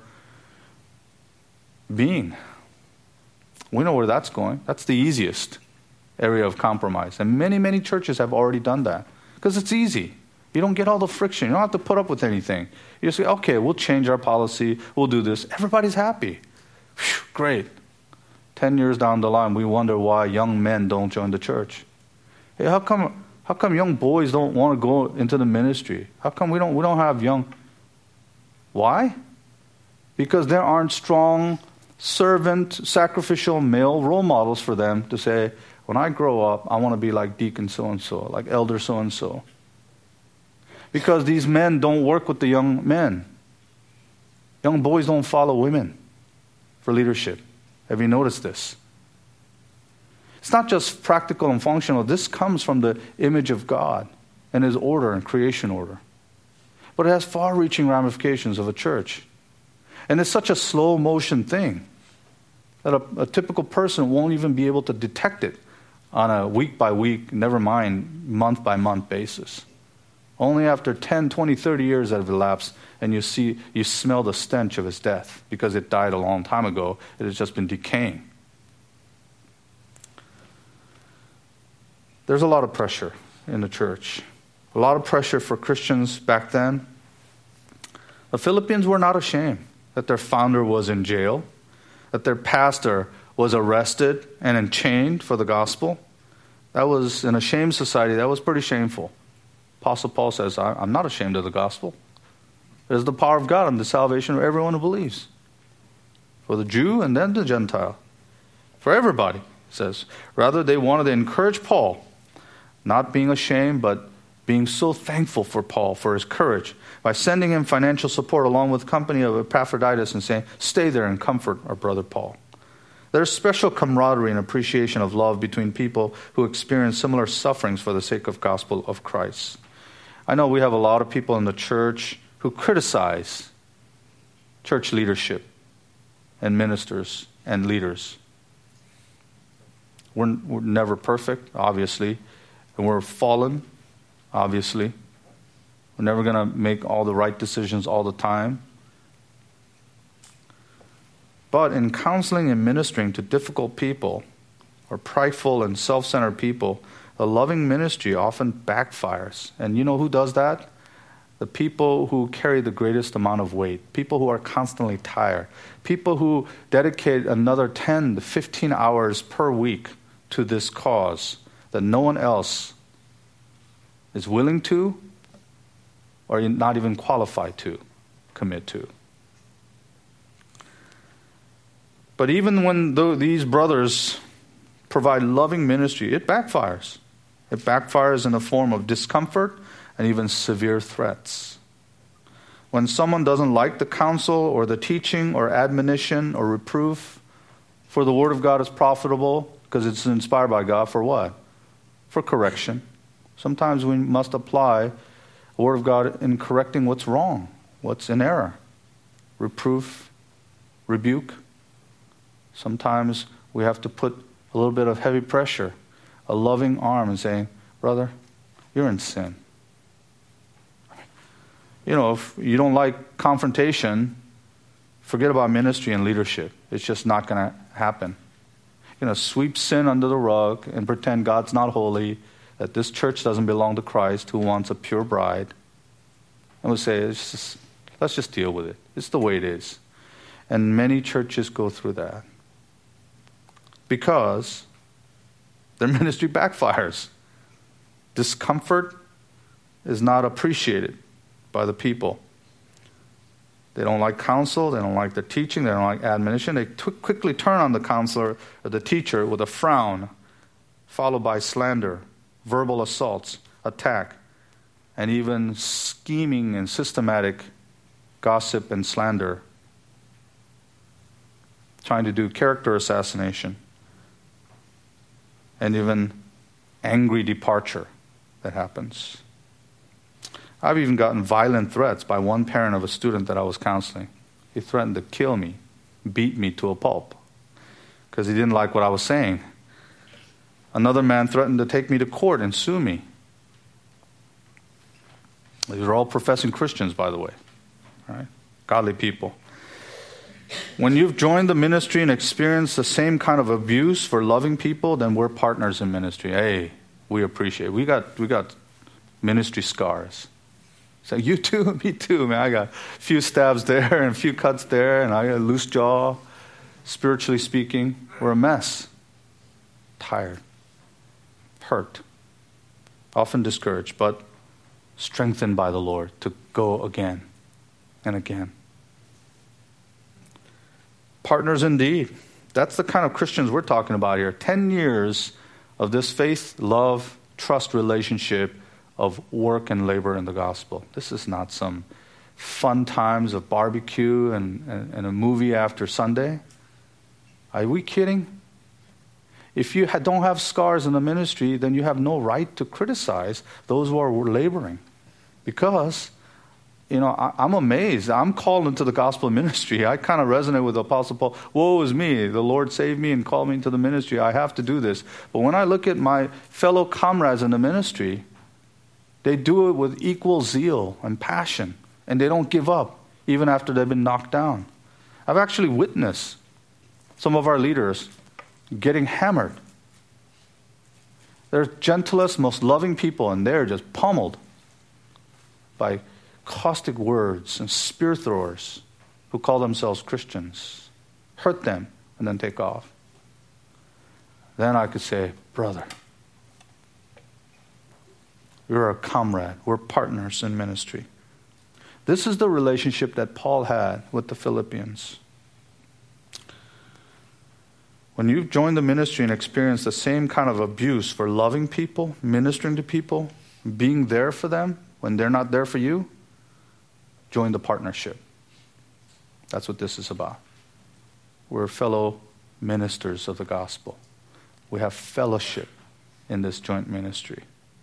being. We know where that's going. That's the easiest area of compromise. And many, many churches have already done that because it's easy. You don't get all the friction. You don't have to put up with anything. You just say, okay, we'll change our policy. We'll do this. Everybody's happy. Whew, great. 10 years down the line, we wonder why young men don't join the church. Hey, how come young boys don't want to go into the ministry? How come we don't have young? Why? Because there aren't strong servant, sacrificial male role models for them to say, when I grow up, I want to be like deacon so-and-so, like elder so-and-so. Because these men don't work with the young men. Young boys don't follow women for leadership. Have you noticed this? It's not just practical and functional. This comes from the image of God and His order and creation order. But it has far-reaching ramifications of a church. And it's such a slow-motion thing that a typical person won't even be able to detect it on a week-by-week, never mind month-by-month basis. Only after 10, 20, 30 years that have elapsed, and you smell the stench of his death because it died a long time ago. It has just been decaying. There's a lot of pressure in the church. A lot of pressure for Christians back then. The Philippians were not ashamed that their founder was in jail, that their pastor was arrested and enchained for the gospel. That was, in a shamed society, that was pretty shameful. Apostle Paul says, I'm not ashamed of the gospel. It is the power of God and the salvation of everyone who believes. For the Jew and then the Gentile. For everybody, he says. Rather, they wanted to encourage Paul not being ashamed, but being so thankful for Paul, for his courage, by sending him financial support along with company of Epaphroditus and saying, stay there and comfort our brother Paul. There's special camaraderie and appreciation of love between people who experience similar sufferings for the sake of gospel of Christ. I know we have a lot of people in the church who criticize church leadership and ministers and leaders. We're never perfect, obviously, and we're fallen, obviously. We're never going to make all the right decisions all the time. But in counseling and ministering to difficult people or prideful and self-centered people, a loving ministry often backfires. And you know who does that? The people who carry the greatest amount of weight, people who are constantly tired, people who dedicate another 10 to 15 hours per week to this cause that no one else is willing to or not even qualified to commit to. But even when these brothers provide loving ministry, it backfires. It backfires in the form of discomfort and even severe threats. When someone doesn't like the counsel or the teaching or admonition or reproof, for the Word of God is profitable because it's inspired by God for what? For correction. Sometimes we must apply the Word of God in correcting what's wrong, what's in error. Reproof, rebuke. Sometimes we have to put a little bit of heavy pressure, a loving arm, and saying, brother, you're in sin. You know, if you don't like confrontation, forget about ministry and leadership. It's just not going to happen. You know, sweep sin under the rug and pretend God's not holy, that this church doesn't belong to Christ who wants a pure bride. And we say, let's just deal with it. It's the way it is. And many churches go through that because their ministry backfires. Discomfort is not appreciated by the people. They don't like counsel, they don't like the teaching, they don't like admonition. They quickly turn on the counselor or the teacher with a frown, followed by slander, verbal assaults, attack, and even scheming and systematic gossip and slander, trying to do character assassination, and even angry departure that happens. I've even gotten violent threats by one parent of a student that I was counseling. He threatened to kill me, beat me to a pulp, because he didn't like what I was saying. Another man threatened to take me to court and sue me. These are all professing Christians, by the way, right? Godly people. When you've joined the ministry and experienced the same kind of abuse for loving people, then we're partners in ministry. Hey, we appreciate it. We got ministry scars. So you too, me too, man. I got a few stabs there and a few cuts there, and I got a loose jaw. Spiritually speaking, we're a mess. Tired, hurt, often discouraged, but strengthened by the Lord to go again and again. Partners indeed. That's the kind of Christians we're talking about here. 10 years of this faith, love, trust relationship of work and labor in the gospel. This is not some fun times of barbecue and a movie after Sunday. Are we kidding? If you don't have scars in the ministry, then you have no right to criticize those who are laboring. Because, you know, I'm amazed. I'm called into the gospel ministry. I kind of resonate with the Apostle Paul. Woe is me. The Lord saved me and called me into the ministry. I have to do this. But when I look at my fellow comrades in the ministry, they do it with equal zeal and passion. And they don't give up, even after they've been knocked down. I've actually witnessed some of our leaders getting hammered. They're gentlest, most loving people, and they're just pummeled by caustic words and spear throwers who call themselves Christians. Hurt them and then take off. Then I could say, brother, you're a comrade. We're partners in ministry. This is the relationship that Paul had with the Philippians. When you've joined the ministry and experienced the same kind of abuse for loving people, ministering to people, being there for them when they're not there for you, join the partnership. That's what this is about. We're fellow ministers of the gospel. We have fellowship in this joint ministry.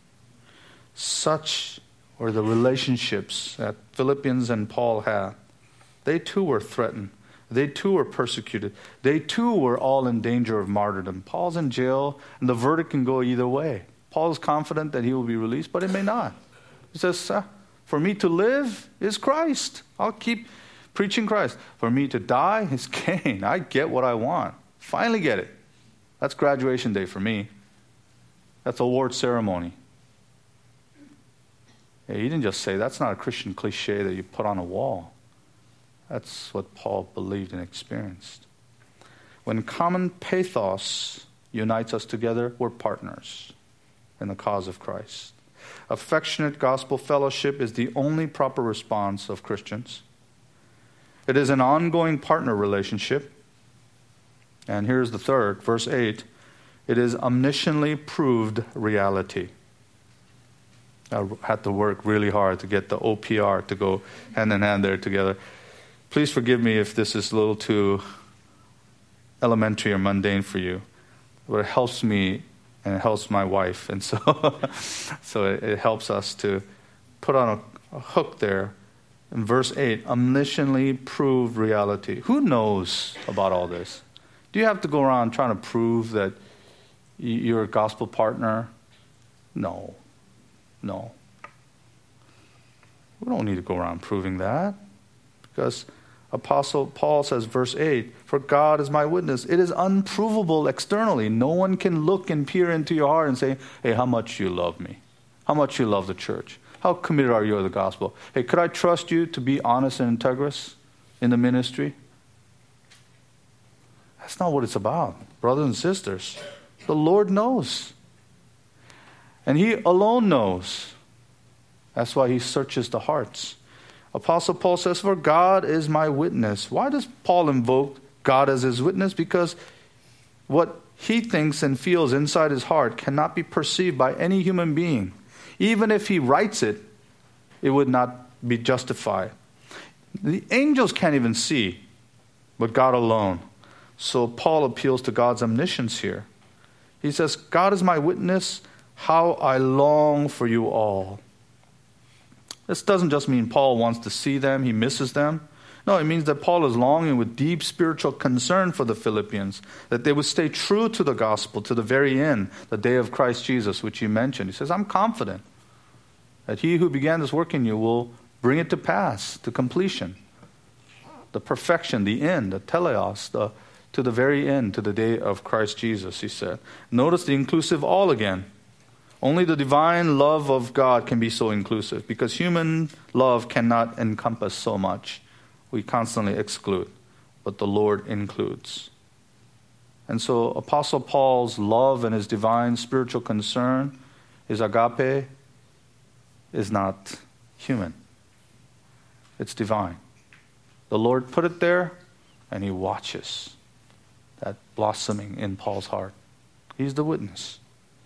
Such were the relationships that Philippians and Paul had. They too were threatened. They too were persecuted. They too were all in danger of martyrdom. Paul's in jail, and the verdict can go either way. Paul is confident that he will be released, but it may not. He says, for me to live is Christ. I'll keep preaching Christ. For me to die is gain. I get what I want. Finally get it. That's graduation day for me. That's award ceremony. Yeah, he didn't just say, that's not a Christian cliche that you put on a wall. That's what Paul believed and experienced. When common pathos unites us together, we're partners in the cause of Christ. Affectionate gospel fellowship is the only proper response of Christians. It is an ongoing partner relationship. And here's the third, verse 8. It is omnisciently proved reality. I had to work really hard to get the OPR to go hand in hand there together. Please forgive me if this is a little too elementary or mundane for you. But it helps me and it helps my wife. And so, it helps us to put on a hook there. In verse 8, omnisciently proved reality. Who knows about all this? Do you have to go around trying to prove that you're a gospel partner? No. We don't need to go around proving that. Because Apostle Paul says, verse 8, for God is my witness. It is unprovable externally. No one can look and peer into your heart and say, hey, how much you love me? How much you love the church? How committed are you to the gospel? Hey, could I trust you to be honest and integrous in the ministry? That's not what it's about, brothers and sisters. The Lord knows. And He alone knows. That's why He searches the hearts. Apostle Paul says, for God is my witness. Why does Paul invoke God as his witness? Because what he thinks and feels inside his heart cannot be perceived by any human being. Even if he writes it, it would not be justified. The angels can't even see, but God alone. So Paul appeals to God's omniscience here. He says, God is my witness, how I long for you all. This doesn't just mean Paul wants to see them, he misses them. No, it means that Paul is longing with deep spiritual concern for the Philippians, that they would stay true to the gospel to the very end, the day of Christ Jesus, which he mentioned. He says, I'm confident that he who began this work in you will bring it to pass, to completion. The perfection, the end, the teleos, to the very end, to the day of Christ Jesus, he said. Notice the inclusive all again. Only the divine love of God can be so inclusive, because human love cannot encompass so much. We constantly exclude, but the Lord includes. And so Apostle Paul's love and his divine spiritual concern, his agape, is not human. It's divine. The Lord put it there, and He watches that blossoming in Paul's heart. He's the witness.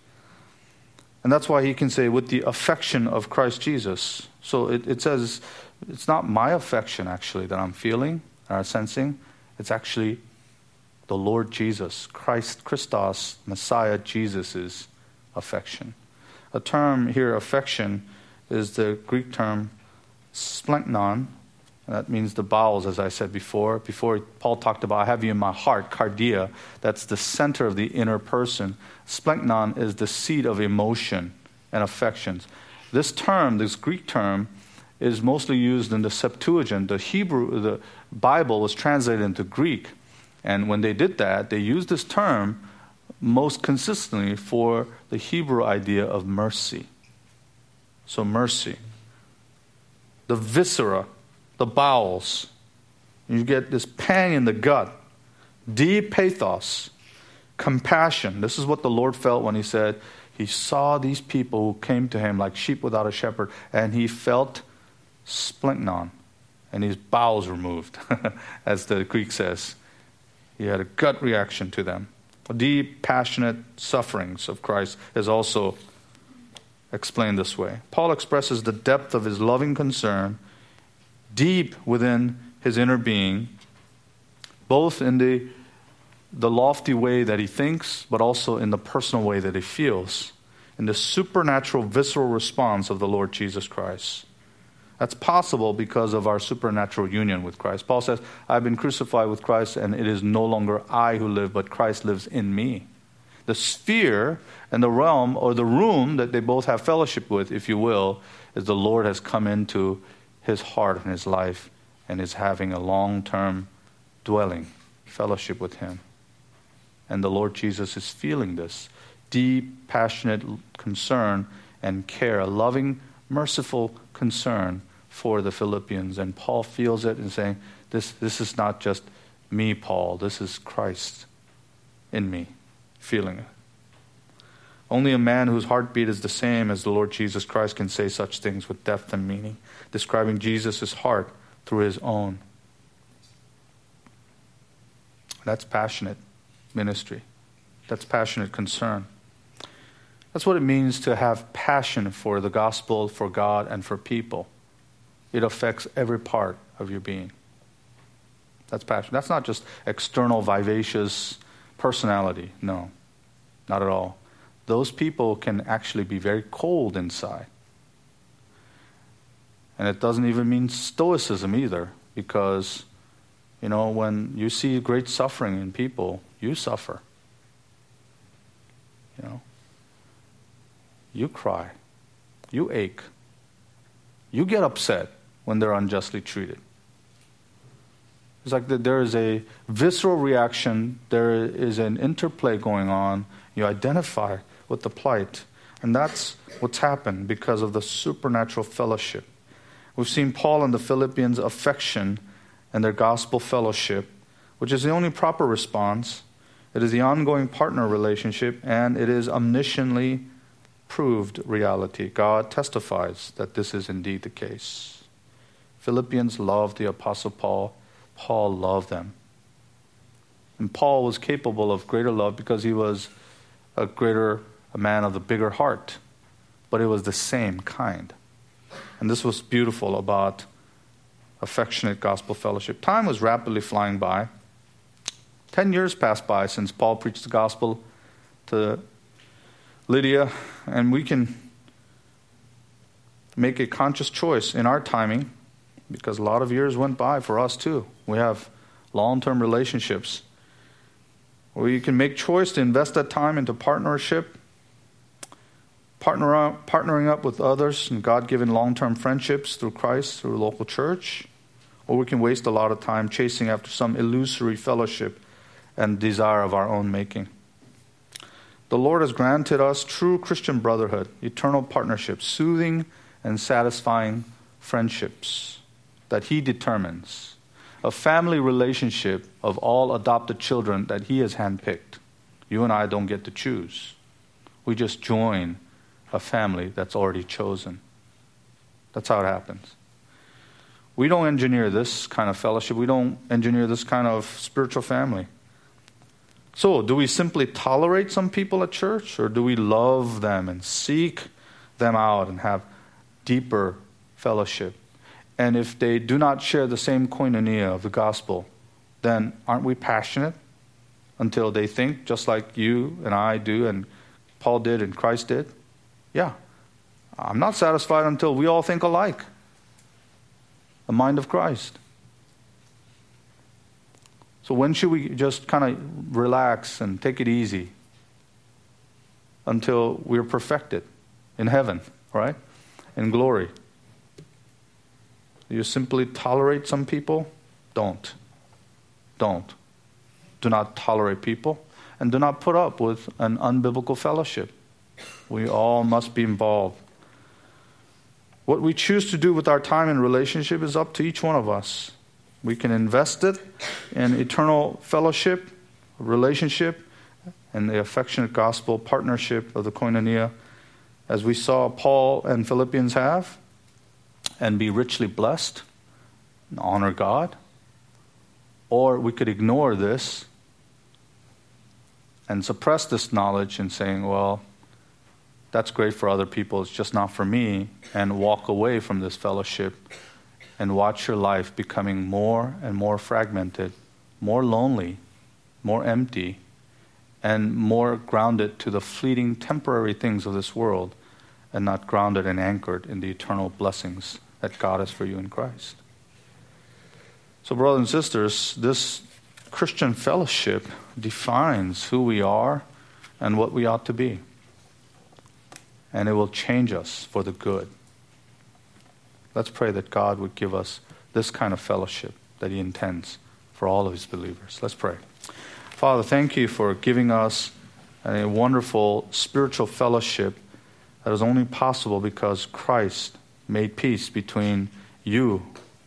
And that's why he can say, with the affection of Christ Jesus. So it says, it's not my affection, actually, that I'm feeling or sensing. It's actually the Lord Jesus, Christos, Messiah Jesus' affection. A term here, affection, is the Greek term splengnon. That means the bowels, as I said before. Before Paul talked about, I have you in my heart, cardia. That's the center of the inner person. Splengnon is the seat of emotion and affections. This term, this Greek term, is mostly used in the Septuagint. The Bible was translated into Greek. And when they did that, they used this term most consistently for the Hebrew idea of mercy. So mercy. The viscera, the bowels. You get this pang in the gut. Deep pathos. Compassion. This is what the Lord felt when He said, He saw these people who came to Him like sheep without a shepherd, and He felt splengnon, and His bowels were moved, as the Greek says. He had a gut reaction to them. Deep, passionate sufferings of Christ is also explained this way. Paul expresses the depth of his loving concern deep within his inner being, both in the lofty way that he thinks, but also in the personal way that he feels, in the supernatural, visceral response of the Lord Jesus Christ. That's possible because of our supernatural union with Christ. Paul says, I've been crucified with Christ, and it is no longer I who live, but Christ lives in me. The sphere and the realm, or the room that they both have fellowship with, if you will, is the Lord has come into his heart and his life and is having a long-term dwelling, fellowship with him. And the Lord Jesus is feeling this deep, passionate concern and care, a loving, merciful concern for the Philippians. And Paul feels it and saying, this is not just me, Paul. This is Christ in me, feeling it. Only a man whose heartbeat is the same as the Lord Jesus Christ can say such things with depth and meaning, describing Jesus' heart through his own. That's passionate ministry. That's passionate concern. That's what it means to have passion for the gospel, for God, and for people. It affects every part of your being. That's passion. That's not just external, vivacious personality. No, not at all. Those people can actually be very cold inside. And it doesn't even mean stoicism either, because, when you see great suffering in people, you suffer. You cry. You ache. You get upset when they're unjustly treated. It's like there is a visceral reaction. There is an interplay going on. You identify with the plight. And that's what's happened because of the supernatural fellowship. We've seen Paul and the Philippians' affection and their gospel fellowship, which is the only proper response. It is the ongoing partner relationship, and it is omnisciently proved reality. God testifies that this is indeed the case. Philippians loved the Apostle Paul. Paul loved them. And Paul was capable of greater love because he was a man of the bigger heart. But it was the same kind. And this was beautiful about affectionate gospel fellowship. Time was rapidly flying by. 10 years passed by since Paul preached the gospel to Lydia, and we can make a conscious choice in our timing, because a lot of years went by for us too. We have long-term relationships where you can make choice to invest that time into partnership, partnering up with others in God-given long-term friendships through Christ, through a local church, or we can waste a lot of time chasing after some illusory fellowship and desire of our own making. The Lord has granted us true Christian brotherhood, eternal partnership, soothing and satisfying friendships that He determines, a family relationship of all adopted children that He has handpicked. You and I don't get to choose. We just join a family that's already chosen. That's how it happens. We don't engineer this kind of fellowship. We don't engineer this kind of spiritual family. So, do we simply tolerate some people at church, or do we love them and seek them out and have deeper fellowship? And if they do not share the same koinonia of the gospel, then aren't we passionate until they think just like you and I do and Paul did and Christ did? Yeah. I'm not satisfied until we all think alike. The mind of Christ. So when should we just kind of relax and take it easy until we're perfected in heaven, right? In glory. Do you simply tolerate some people? Don't. Do not tolerate people, and do not put up with an unbiblical fellowship. We all must be involved. What we choose to do with our time and relationship is up to each one of us. We can invest it in eternal fellowship, relationship, and the affectionate gospel partnership of the koinonia, as we saw Paul and Philippians have, and be richly blessed and honor God. Or we could ignore this and suppress this knowledge and saying, well, that's great for other people, it's just not for me, and walk away from this fellowship and watch your life becoming more and more fragmented, more lonely, more empty, and more grounded to the fleeting, temporary things of this world, and not grounded and anchored in the eternal blessings that God has for you in Christ. So, brothers and sisters, this Christian fellowship defines who we are and what we ought to be. And it will change us for the good. Let's pray that God would give us this kind of fellowship that He intends for all of His believers. Let's pray. Father, thank You for giving us a wonderful spiritual fellowship that is only possible because Christ made peace between You,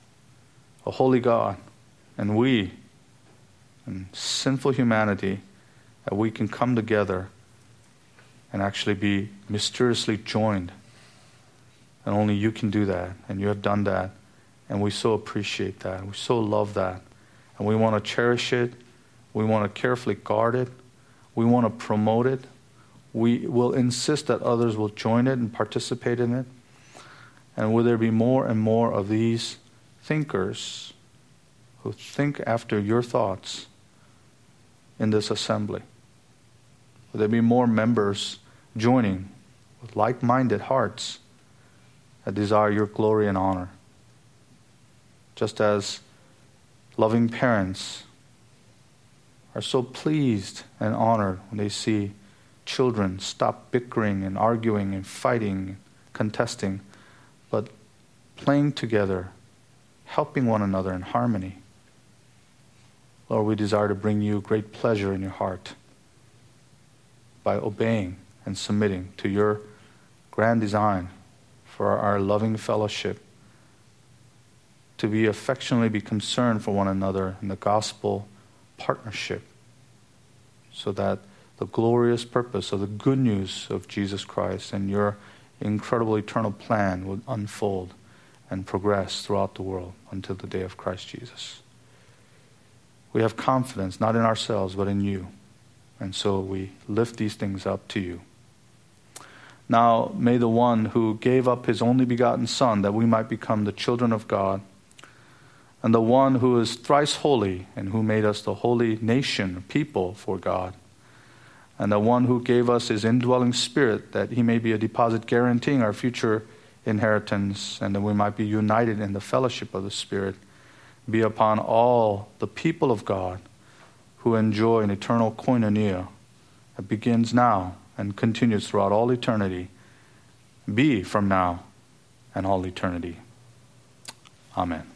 a holy God, and we, and sinful humanity, that we can come together and actually be mysteriously joined. And only You can do that, and You have done that, and we so appreciate that, we so love that, and we want to cherish it, we want to carefully guard it, we want to promote it, we will insist that others will join it and participate in it, and will there be more and more of these thinkers who think after Your thoughts in this assembly. Will there be more members joining with like-minded hearts that desire Your glory and honor? Just as loving parents are so pleased and honored when they see children stop bickering and arguing and fighting, contesting, but playing together, helping one another in harmony. Lord, we desire to bring You great pleasure in Your heart by obeying and submitting to Your grand design for our loving fellowship, to be affectionately be concerned for one another in the gospel partnership, so that the glorious purpose of the good news of Jesus Christ and Your incredible eternal plan would unfold and progress throughout the world until the day of Christ Jesus. We have confidence not in ourselves but in You, and so we lift these things up to You. Now may the One who gave up His only begotten Son that we might become the children of God, and the One who is thrice holy and who made us the holy nation, people for God, and the One who gave us His indwelling Spirit that He may be a deposit guaranteeing our future inheritance, and that we might be united in the fellowship of the Spirit, be upon all the people of God who enjoy an eternal koinonia that begins now and continues throughout all eternity, be from now and all eternity. Amen.